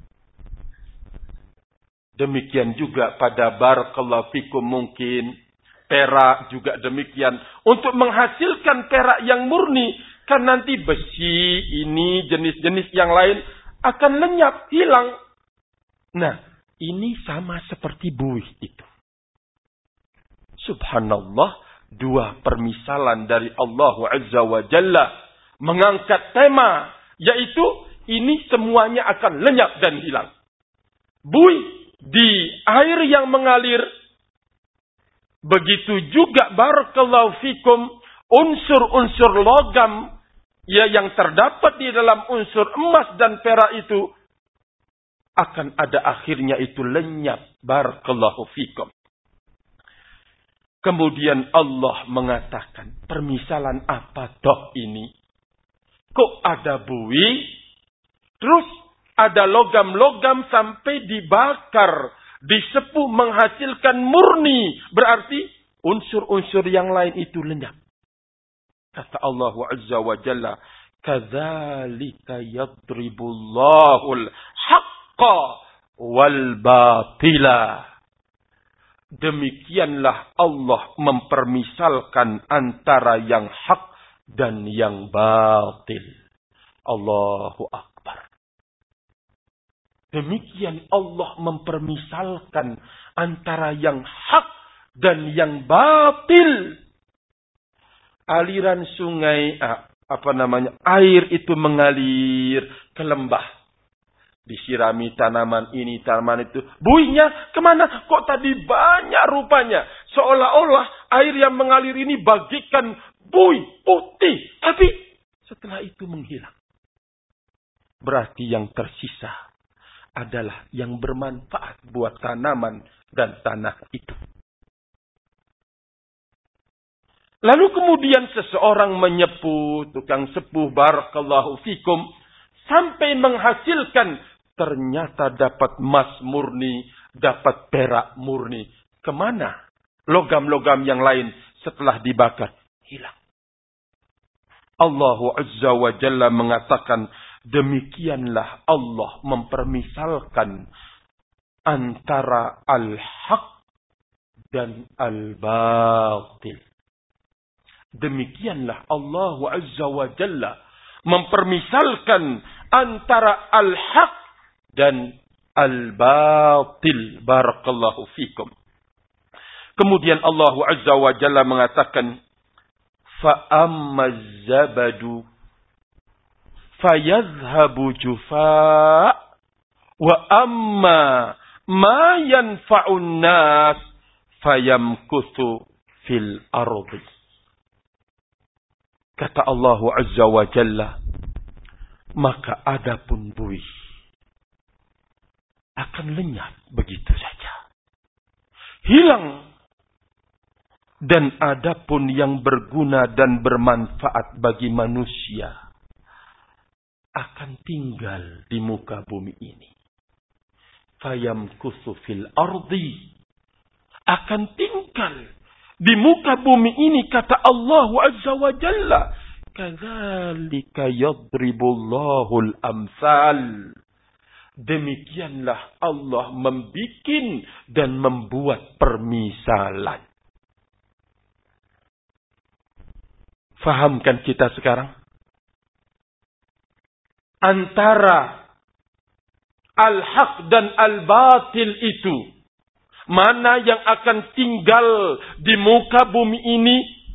A: Demikian juga pada barakallahu fikum mungkin perak juga demikian. Untuk menghasilkan perak yang murni, kan nanti besi ini jenis-jenis yang lain akan lenyap, hilang. Nah, ini sama seperti buih itu. Subhanallah, dua permisalan dari Allah Azza wa Jalla mengangkat tema, yaitu ini semuanya akan lenyap dan hilang. Buih di air yang mengalir, begitu juga barakallahu fikum unsur-unsur logam yang terdapat di dalam unsur emas dan perak itu akan ada akhirnya itu lenyap, barakallahu fikum. Kemudian Allah mengatakan, permisalan apa toh ini? Kok ada buih, terus ada logam-logam sampai dibakar, disepuh menghasilkan murni. Berarti unsur-unsur yang lain itu lenyap. Kata Allah Azza wa Jalla, kadzalika yadribullahul haqqa wal batila. Demikianlah Allah mempermisalkan antara yang hak dan yang batil. Allahu Akbar. Demikian Allah mempermisalkan antara yang hak dan yang batil. Aliran sungai, air itu mengalir ke lembah. Disirami tanaman ini, tanaman itu. Buihnya kemana? Kok tadi banyak rupanya. Seolah-olah air yang mengalir ini bagikan buih putih. Tapi setelah itu menghilang. Berarti yang tersisa adalah yang bermanfaat buat tanaman dan tanah itu. Lalu kemudian seseorang menyepuh, tukang sepuh, barakallahu fikum, sampai menghasilkan, ternyata dapat emas murni, dapat perak murni. Kemana logam-logam yang lain setelah dibakar? Hilang. Allah Azza wa Jalla mengatakan, demikianlah Allah mempermisalkan antara al-haq dan al-batil. Demikianlah Allah Azza wa Jalla mempermisalkan antara al-haq dan al-batil. Barakallahu fikum. Kemudian Allah Azza wa Jalla mengatakan, فَأَمَّا الزَّبَدُ فَيَذْهَبُ جُفَاءً وَأَمَّا مَا يَنْفَعُ النَّاسَ فَيَمْكُثُ فِي الْأَرْضِ. Kata Allah Azza wa Jalla, maka adapun buih akan lenyap begitu saja, hilang. Dan adapun yang berguna dan bermanfaat bagi manusia akan tinggal di muka bumi ini. Fayamkuthu fil ardi, akan tinggal di muka bumi ini, kata Allah Azza wa Jalla. Kadzalika yadribullahul amsal. Demikianlah Allah membikin dan membuat permisalan. Fahamkan kita sekarang? Antara al-haq dan al-batil itu, mana yang akan tinggal di muka bumi ini?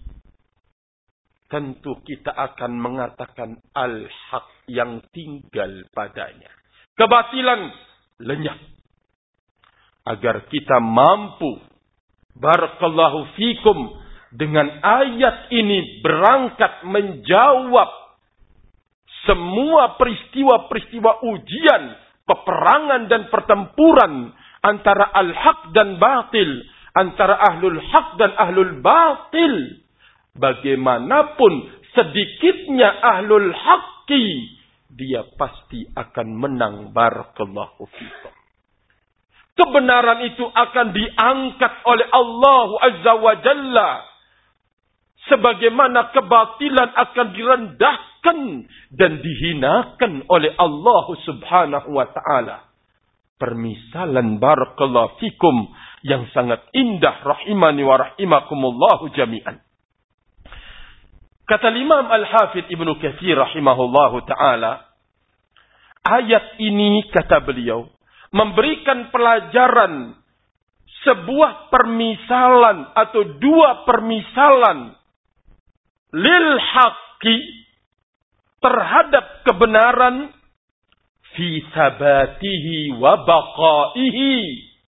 A: Tentu kita akan mengatakan al-haq yang tinggal padanya. Kebatilan lenyap. Agar kita mampu, barakallahu fikum, dengan ayat ini berangkat menjawab semua peristiwa-peristiwa ujian, peperangan dan pertempuran antara al-haq dan batil, antara ahlul haq dan ahlul batil. Bagaimanapun sedikitnya ahlul haqqi, dia pasti akan menang. Barakallahu fikum. Kebenaran itu akan diangkat oleh Allah Azza wa Jalla. Sebagaimana kebatilan akan direndahkan dan dihinakan oleh Allah Subhanahu wa ta'ala. Permisalan barakallahu fikum yang sangat indah, rahimani wa rahimakumullahu jami'an. Kata Imam Al-Hafidh Ibnu Katsir rahimahullahu ta'ala, ayat ini, kata beliau, memberikan pelajaran sebuah permisalan atau dua permisalan lil haqqi, terhadap kebenaran, fi sabatihi wa baqaihi,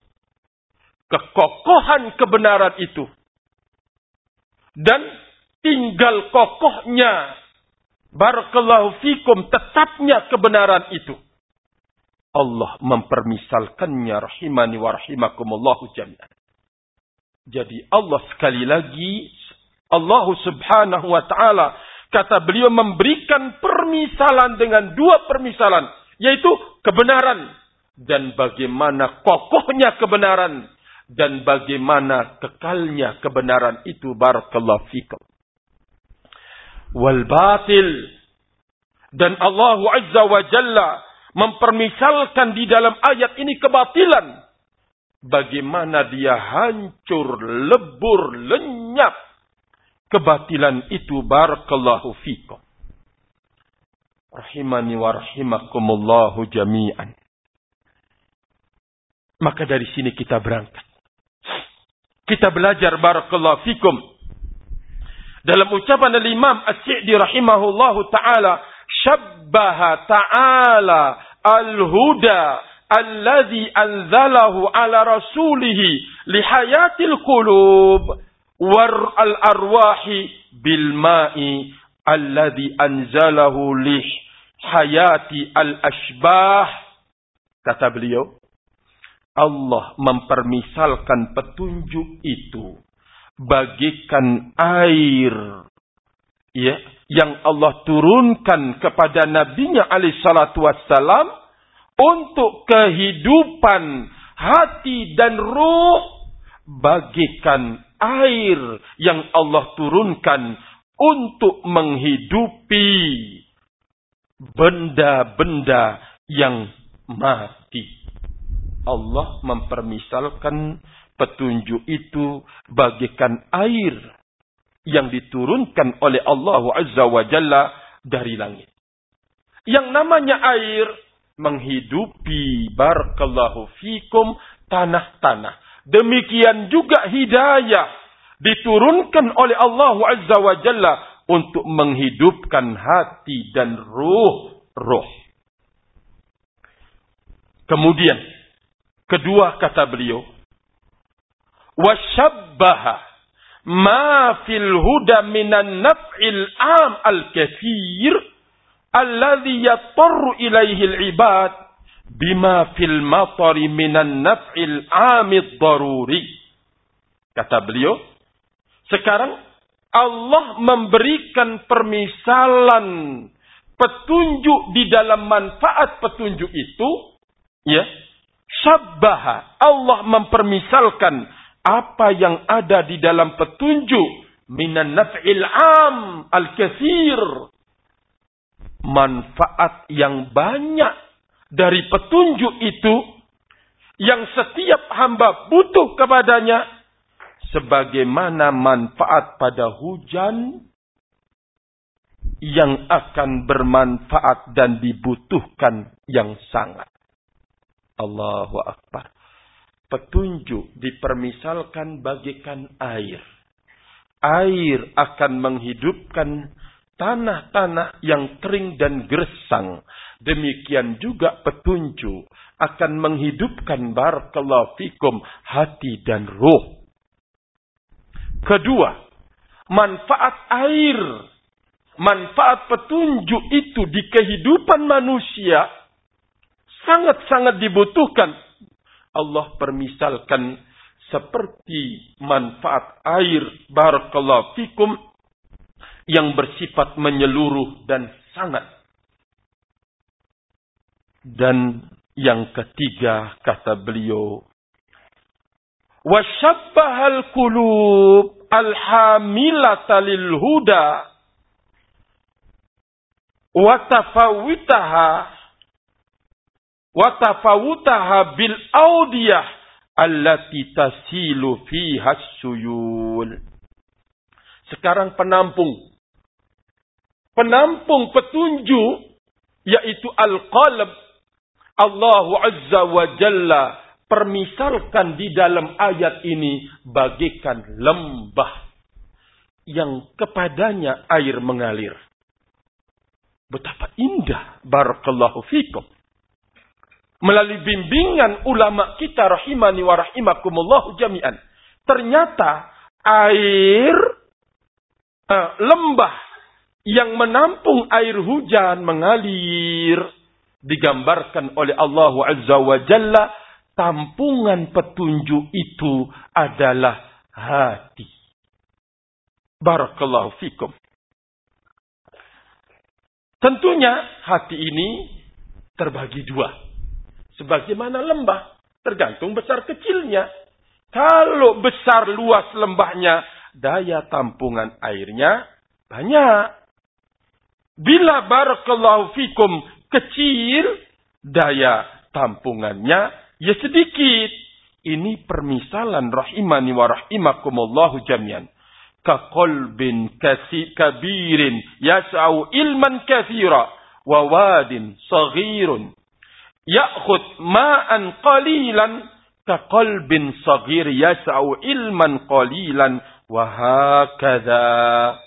A: kekokohan kebenaran itu dan tinggal kokohnya, barakallahu fikum, tetapnya kebenaran itu. Allah mempermisalkannya, rahimani wa rahimakumullahu jami'an. Jadi Allah sekali lagi, Allah Subhanahu wa ta'ala, kata beliau, memberikan permisalan dengan dua permisalan, yaitu kebenaran dan bagaimana kokohnya kebenaran dan bagaimana kekalnya kebenaran itu. Barakallahu fikum. Wal batil, dan Allah Azza wa Jalla mempermisalkan di dalam ayat ini kebatilan, bagaimana dia hancur, lebur, lenyap kebatilan itu. Barakallahu fikum. Rahimani wa rahimakumullahu jami'an. Maka dari sini kita berangkat. Kita belajar barakallahu fikum. Dalam ucapan Al-Imam As-Sa'di rahimahullahu ta'ala, syabbaha ta'ala al-huda alladhi anzalahu ala rasulihi lihayatil qulub war al-arwahi bil ma'i alladhi anzalahu lihayati al-ashbah. Kata beliau, Allah mempermisalkan petunjuk itu bagikan air, ya, yang Allah turunkan kepada nabinya alaihi salatu wassalam untuk kehidupan hati dan ruh, bagikan air yang Allah turunkan untuk menghidupi benda-benda yang mati. Allah mempermisalkan petunjuk itu bagikan air yang diturunkan oleh Allah Azza wa Jalla dari langit. Yang namanya air menghidupi barakallahu fikum tanah-tanah. Demikian juga hidayah diturunkan oleh Allah Azza wa Jalla untuk menghidupkan hati dan ruh. Kemudian kedua kata beliau, washabbaha ma fil huda minan naf'il am al-kathir alladhi yatarru ilaihi al-ibad bima fil matari minan naf'il am ad-daruri. Kata beliau, sekarang Allah memberikan permisalan petunjuk di dalam manfaat petunjuk itu, ya. Syabbaha, Allah mempermisalkan apa yang ada di dalam petunjuk minan naf'il am al-kathir, manfaat yang banyak dari petunjuk itu yang setiap hamba butuh kepadanya, sebagaimana manfaat pada hujan yang akan bermanfaat dan dibutuhkan yang sangat. Allahu Akbar. Petunjuk dipermisalkan bagikan air. Air akan menghidupkan tanah-tanah yang kering dan gersang. Demikian juga petunjuk akan menghidupkan barakallahu fikum hati dan ruh. Kedua, manfaat air, manfaat petunjuk itu di kehidupan manusia sangat-sangat dibutuhkan. Allah permisalkan seperti manfaat air barakallahu fikum yang bersifat menyeluruh dan sangat. Dan yang ketiga kata beliau, wasyabbahal qulub alhamilata lil huda wa tafawutaha bil audiyah allati tasilu fiha suyul. Sekarang penampung petunjuk, yaitu al-qalb, Allah Azza wa Jalla permisalkan di dalam ayat ini bagaikan lembah yang kepadanya air mengalir. Betapa indah barakallahu fikum. Melalui bimbingan ulama kita rahimani wa rahimakumullahu jami'an, ternyata air lembah yang menampung air hujan mengalir digambarkan oleh Allah Azza wa Jalla, tampungan petunjuk itu adalah hati. Barakallahu fikum. Tentunya hati ini terbagi dua. Sebagaimana lembah, tergantung besar kecilnya. Kalau besar luas lembahnya, daya tampungan airnya banyak. Bila barakallahu fikum kecil, daya tampungannya ya sedikit. Ini permisalan rahimani wa rahimakumullahu jami'an. Kaqalbin kabirin yas'au ilman kathira wa wadin saghirun ya'khud ma'an qalilan ka qalbin saghir yas'u ilman qalilan wa hakadha.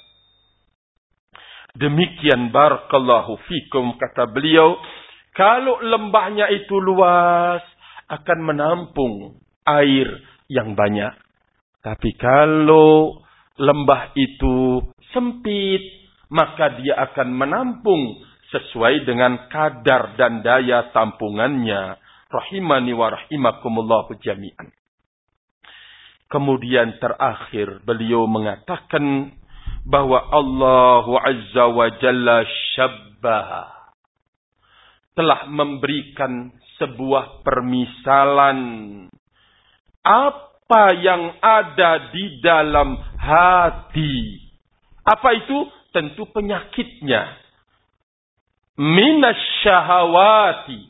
A: Demikian barakallahu fikum, kata beliau, kalau lembahnya itu luas akan menampung air yang banyak. Tapi kalau lembah itu sempit, maka dia akan menampung sesuai dengan kadar dan daya tampungannya. Rahimani wa rahimakumullahu jami'an. Kemudian terakhir beliau mengatakan bahwa Allah Azza wa Jalla syabbaha, telah memberikan sebuah permisalan apa yang ada di dalam hati. Apa itu? Tentu penyakitnya. Minasyahawati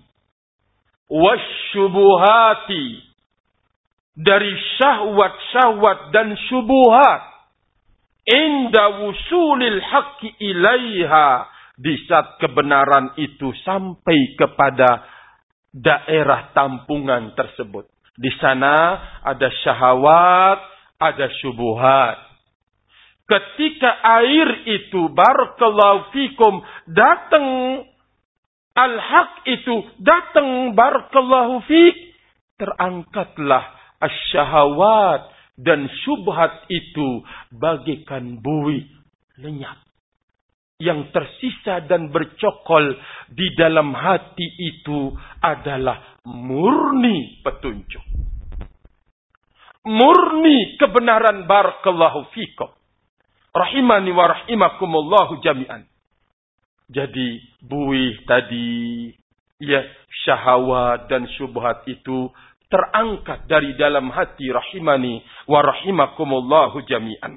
A: wasyubuhati, dari syahwat-syahwat dan syubuhat. Inda wusulil haqqi ilaiha, di saat kebenaran itu sampai kepada daerah tampungan tersebut. Di sana ada syahwat, ada syubuhat. Ketika air itu, barakallahu fikum, datang, al-haq itu datang, barakallahu fik, terangkatlah asyahawat dan syubhat itu bagaikan buih lenyap. Yang tersisa dan bercokol di dalam hati itu adalah murni petunjuk. Murni kebenaran, barakallahu fikum. Rahimani wa rahimakumullahu jami'an. Jadi buih tadi, ya, syahwat dan syubhat itu terangkat dari dalam hati, rahimani wa rahimakumullahu jami'an.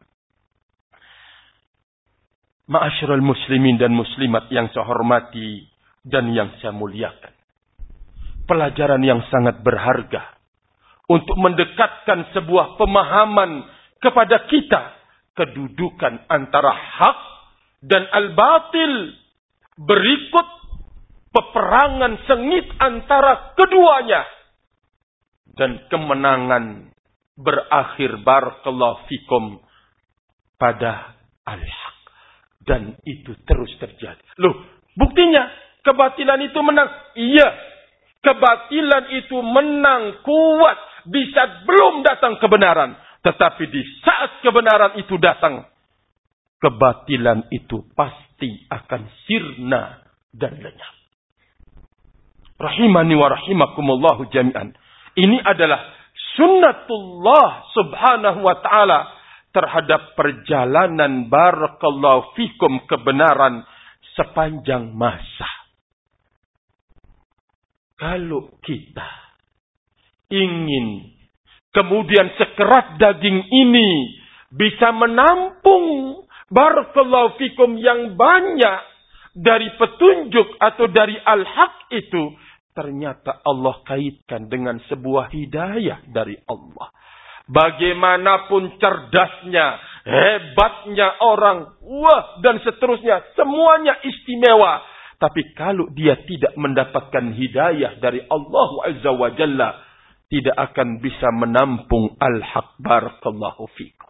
A: Ma'asyiral muslimin dan muslimat yang saya hormati dan yang saya muliakan. Pelajaran yang sangat berharga untuk mendekatkan sebuah pemahaman kepada kita, kedudukan antara hak dan al-batil, berikut peperangan sengit antara keduanya, dan kemenangan berakhir, barakallahu fikum, pada al-haq. Dan itu terus terjadi. Loh, buktinya kebatilan itu menang. Iya, kebatilan itu menang kuat di saat belum datang kebenaran. Tetapi di saat kebenaran itu datang, kebatilan itu pasti akan sirna dan lenyap. Rahimani wa rahimakumullahu jami'an. Ini adalah sunnatullah subhanahu wa ta'ala terhadap perjalanan, barakallahu fikum, kebenaran sepanjang masa. Kalau kita ingin kemudian sekerat daging ini bisa menampung, barakallahu fikum, yang banyak dari petunjuk atau dari al-haq itu, ternyata Allah kaitkan dengan sebuah hidayah dari Allah. Bagaimanapun cerdasnya, hebatnya orang, wah, dan seterusnya, semuanya istimewa. Tapi kalau dia tidak mendapatkan hidayah dari Allah Azza wa Jalla, tidak akan bisa menampung al-haq, barakallahu fikum.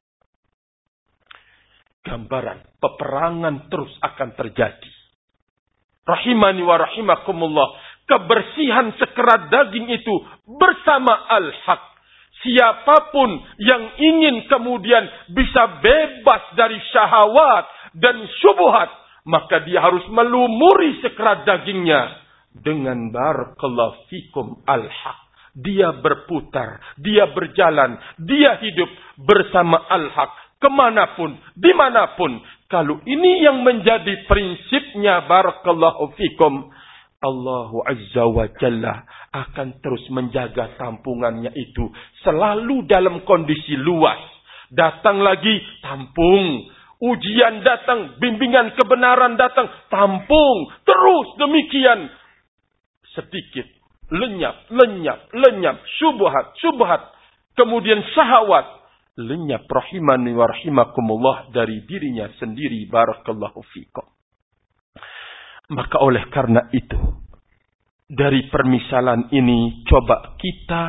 A: Gambaran peperangan terus akan terjadi. Rahimani wa rahimakumullah. Kebersihan sekerat daging itu bersama al-haq. Siapapun yang ingin kemudian bisa bebas dari syahwat dan syubhat, maka dia harus melumuri sekerat dagingnya dengan, barakallahu fikum, al-haq. Dia berputar, dia berjalan, dia hidup bersama al-haq. Kemanapun, dimanapun. Kalau ini yang menjadi prinsipnya, barakallahu fikum, Allah Azza wa Jalla akan terus menjaga tampungannya itu selalu dalam kondisi luas. Datang lagi, tampung. Ujian datang, bimbingan kebenaran datang, tampung. Terus demikian. Sedikit, lenyap, lenyap, lenyap. Syubhat, syubhat. Kemudian syahwat, lenyap, rahimani wa rahimakumullah, dari dirinya sendiri, barakallahu fikum. Maka oleh karena itu, dari permisalan ini coba kita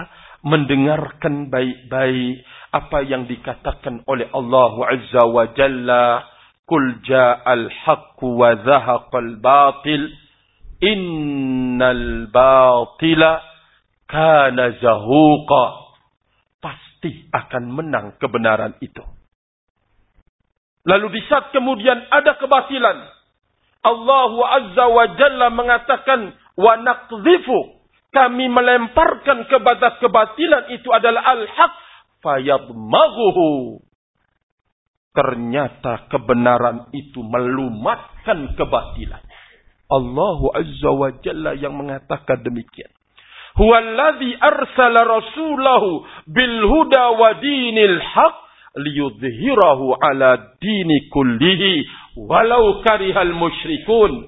A: mendengarkan baik-baik apa yang dikatakan oleh Allah Azza wa Jalla, "Qul ja'al haqqu wa zahaqal batil, innal batila kana zahuqa." Pasti akan menang kebenaran itu. Lalu di saat kemudian ada kebatilan, Allah Azza wa Jalla mengatakan, "Wa naqdhifu," kami melemparkan kepada kebatilan itu adalah al-haq, fayadmaghuhu. Ternyata kebenaran itu melumatkan kebatilan. Allah Azza wa Jalla yang mengatakan demikian. Huwallazi arsala rasulahu bil huda wa dinil haq liyudhhirahu ala dini kullihi walau karihal musyrikun.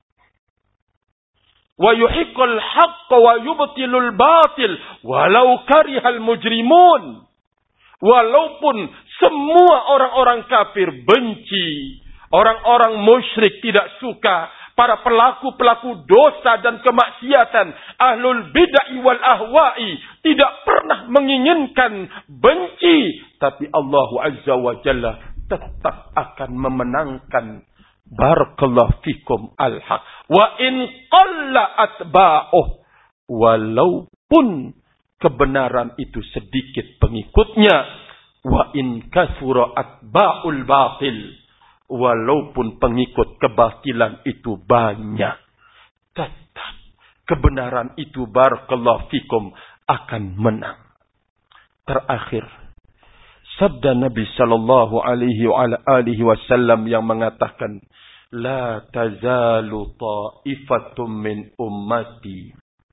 A: Wa yuhiqqal haqqa wa yubtilul batil walau karihal mujrimun. Walaupun semua orang-orang kafir benci, orang-orang musyrik tidak suka, para pelaku-pelaku dosa dan kemaksiatan, ahlul bid'ah wal ahwa'i tidak pernah menginginkan benci, tapi Allah Azza wa Jalla tetap akan memenangkan. Barakallahu fikum al-haq wa in qalla atba'uh, walaupun kebenaran itu sedikit pengikutnya, wa in kathura atba'ul batil, walaupun pengikut kebatilan itu banyak, tetap kebenaran itu barakallahu fikum akan menang. Terakhir, sabda Nabi sallallahu alaihi wasallam yang mengatakan, "La tazalu ta'ifatum min ummati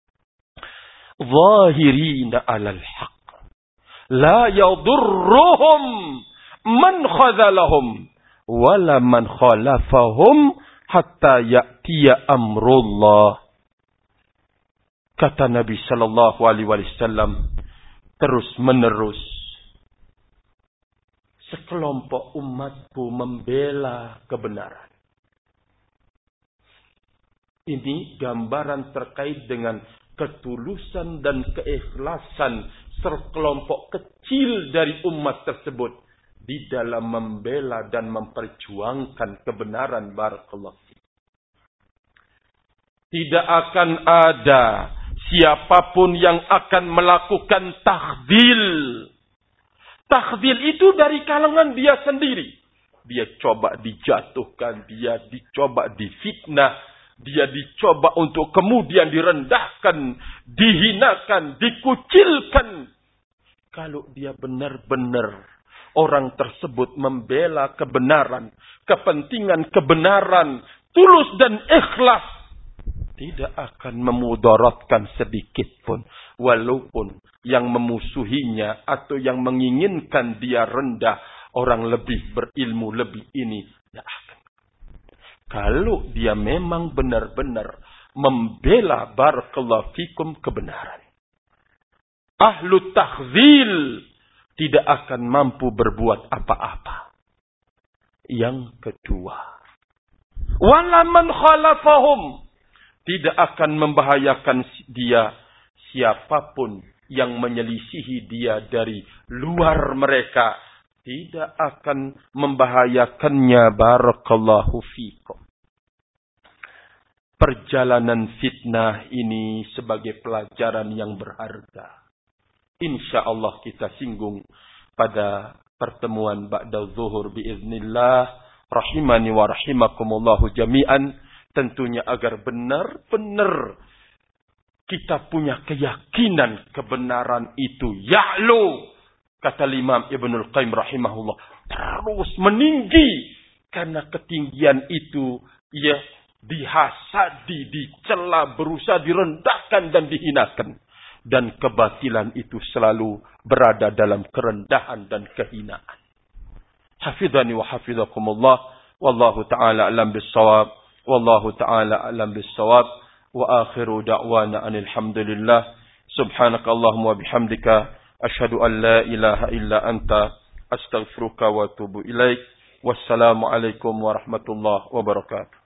A: zahirina 'alal haqq, la yadurruhum man khazalahum wala man khalafahum hatta ya'tiya amrullah." Kata Nabi sallallahu alaihi wasallam, terus menerus sekelompok umatku membela kebenaran. Ini gambaran terkait dengan ketulusan dan keikhlasan sekelompok kecil dari umat tersebut di dalam membela dan memperjuangkan kebenaran. Barakallahu fiik. Tidak akan ada siapapun yang akan melakukan takhdil. Takhdil itu dari kalangan dia sendiri. Dia coba dijatuhkan, dia dicoba difitnah, dia dicoba untuk kemudian direndahkan, dihinakan, dikucilkan. Kalau dia benar-benar orang tersebut membela kebenaran, kepentingan kebenaran, tulus dan ikhlas, tidak akan memudaratkan sedikit pun. Walaupun yang memusuhinya atau yang menginginkan dia rendah, orang lebih berilmu, lebih ini, tidak akan. Kalau dia memang benar-benar membela barakallahu fikum kebenaran, ahlu takhzil tidak akan mampu berbuat apa-apa. Yang kedua, wala man khalafahum, tidak akan membahayakan dia siapapun yang menyelisihi dia dari luar mereka, tidak akan membahayakannya. Barakallahu fikum. Perjalanan fitnah ini sebagai pelajaran yang berharga. InsyaAllah kita singgung pada pertemuan ba'da zuhur biiznillah. Rahimani wa rahimakumullahu jami'an. Tentunya agar benar-benar kita punya keyakinan kebenaran itu ya'lu. Kata Imam Ibnul Qayyim rahimahullah, terus meninggi. Karena ketinggian itu ya dihasadi, dicela, berusaha direndahkan dan dihinakan. Dan kebatilan itu selalu berada dalam kerendahan dan kehinaan. Hafidhani wa hafidhakumullah. Wallahu ta'ala alam bissawab. Wallahu ta'ala alam bissawab. Wa akhiru da'wana anilhamdulillah. Subhanakallahumma bihamdika. Ashhadu an la ilaha illa anta. Astaghfiruka wa atubu ilaik. Wassalamualaikum warahmatullahi wabarakatuh.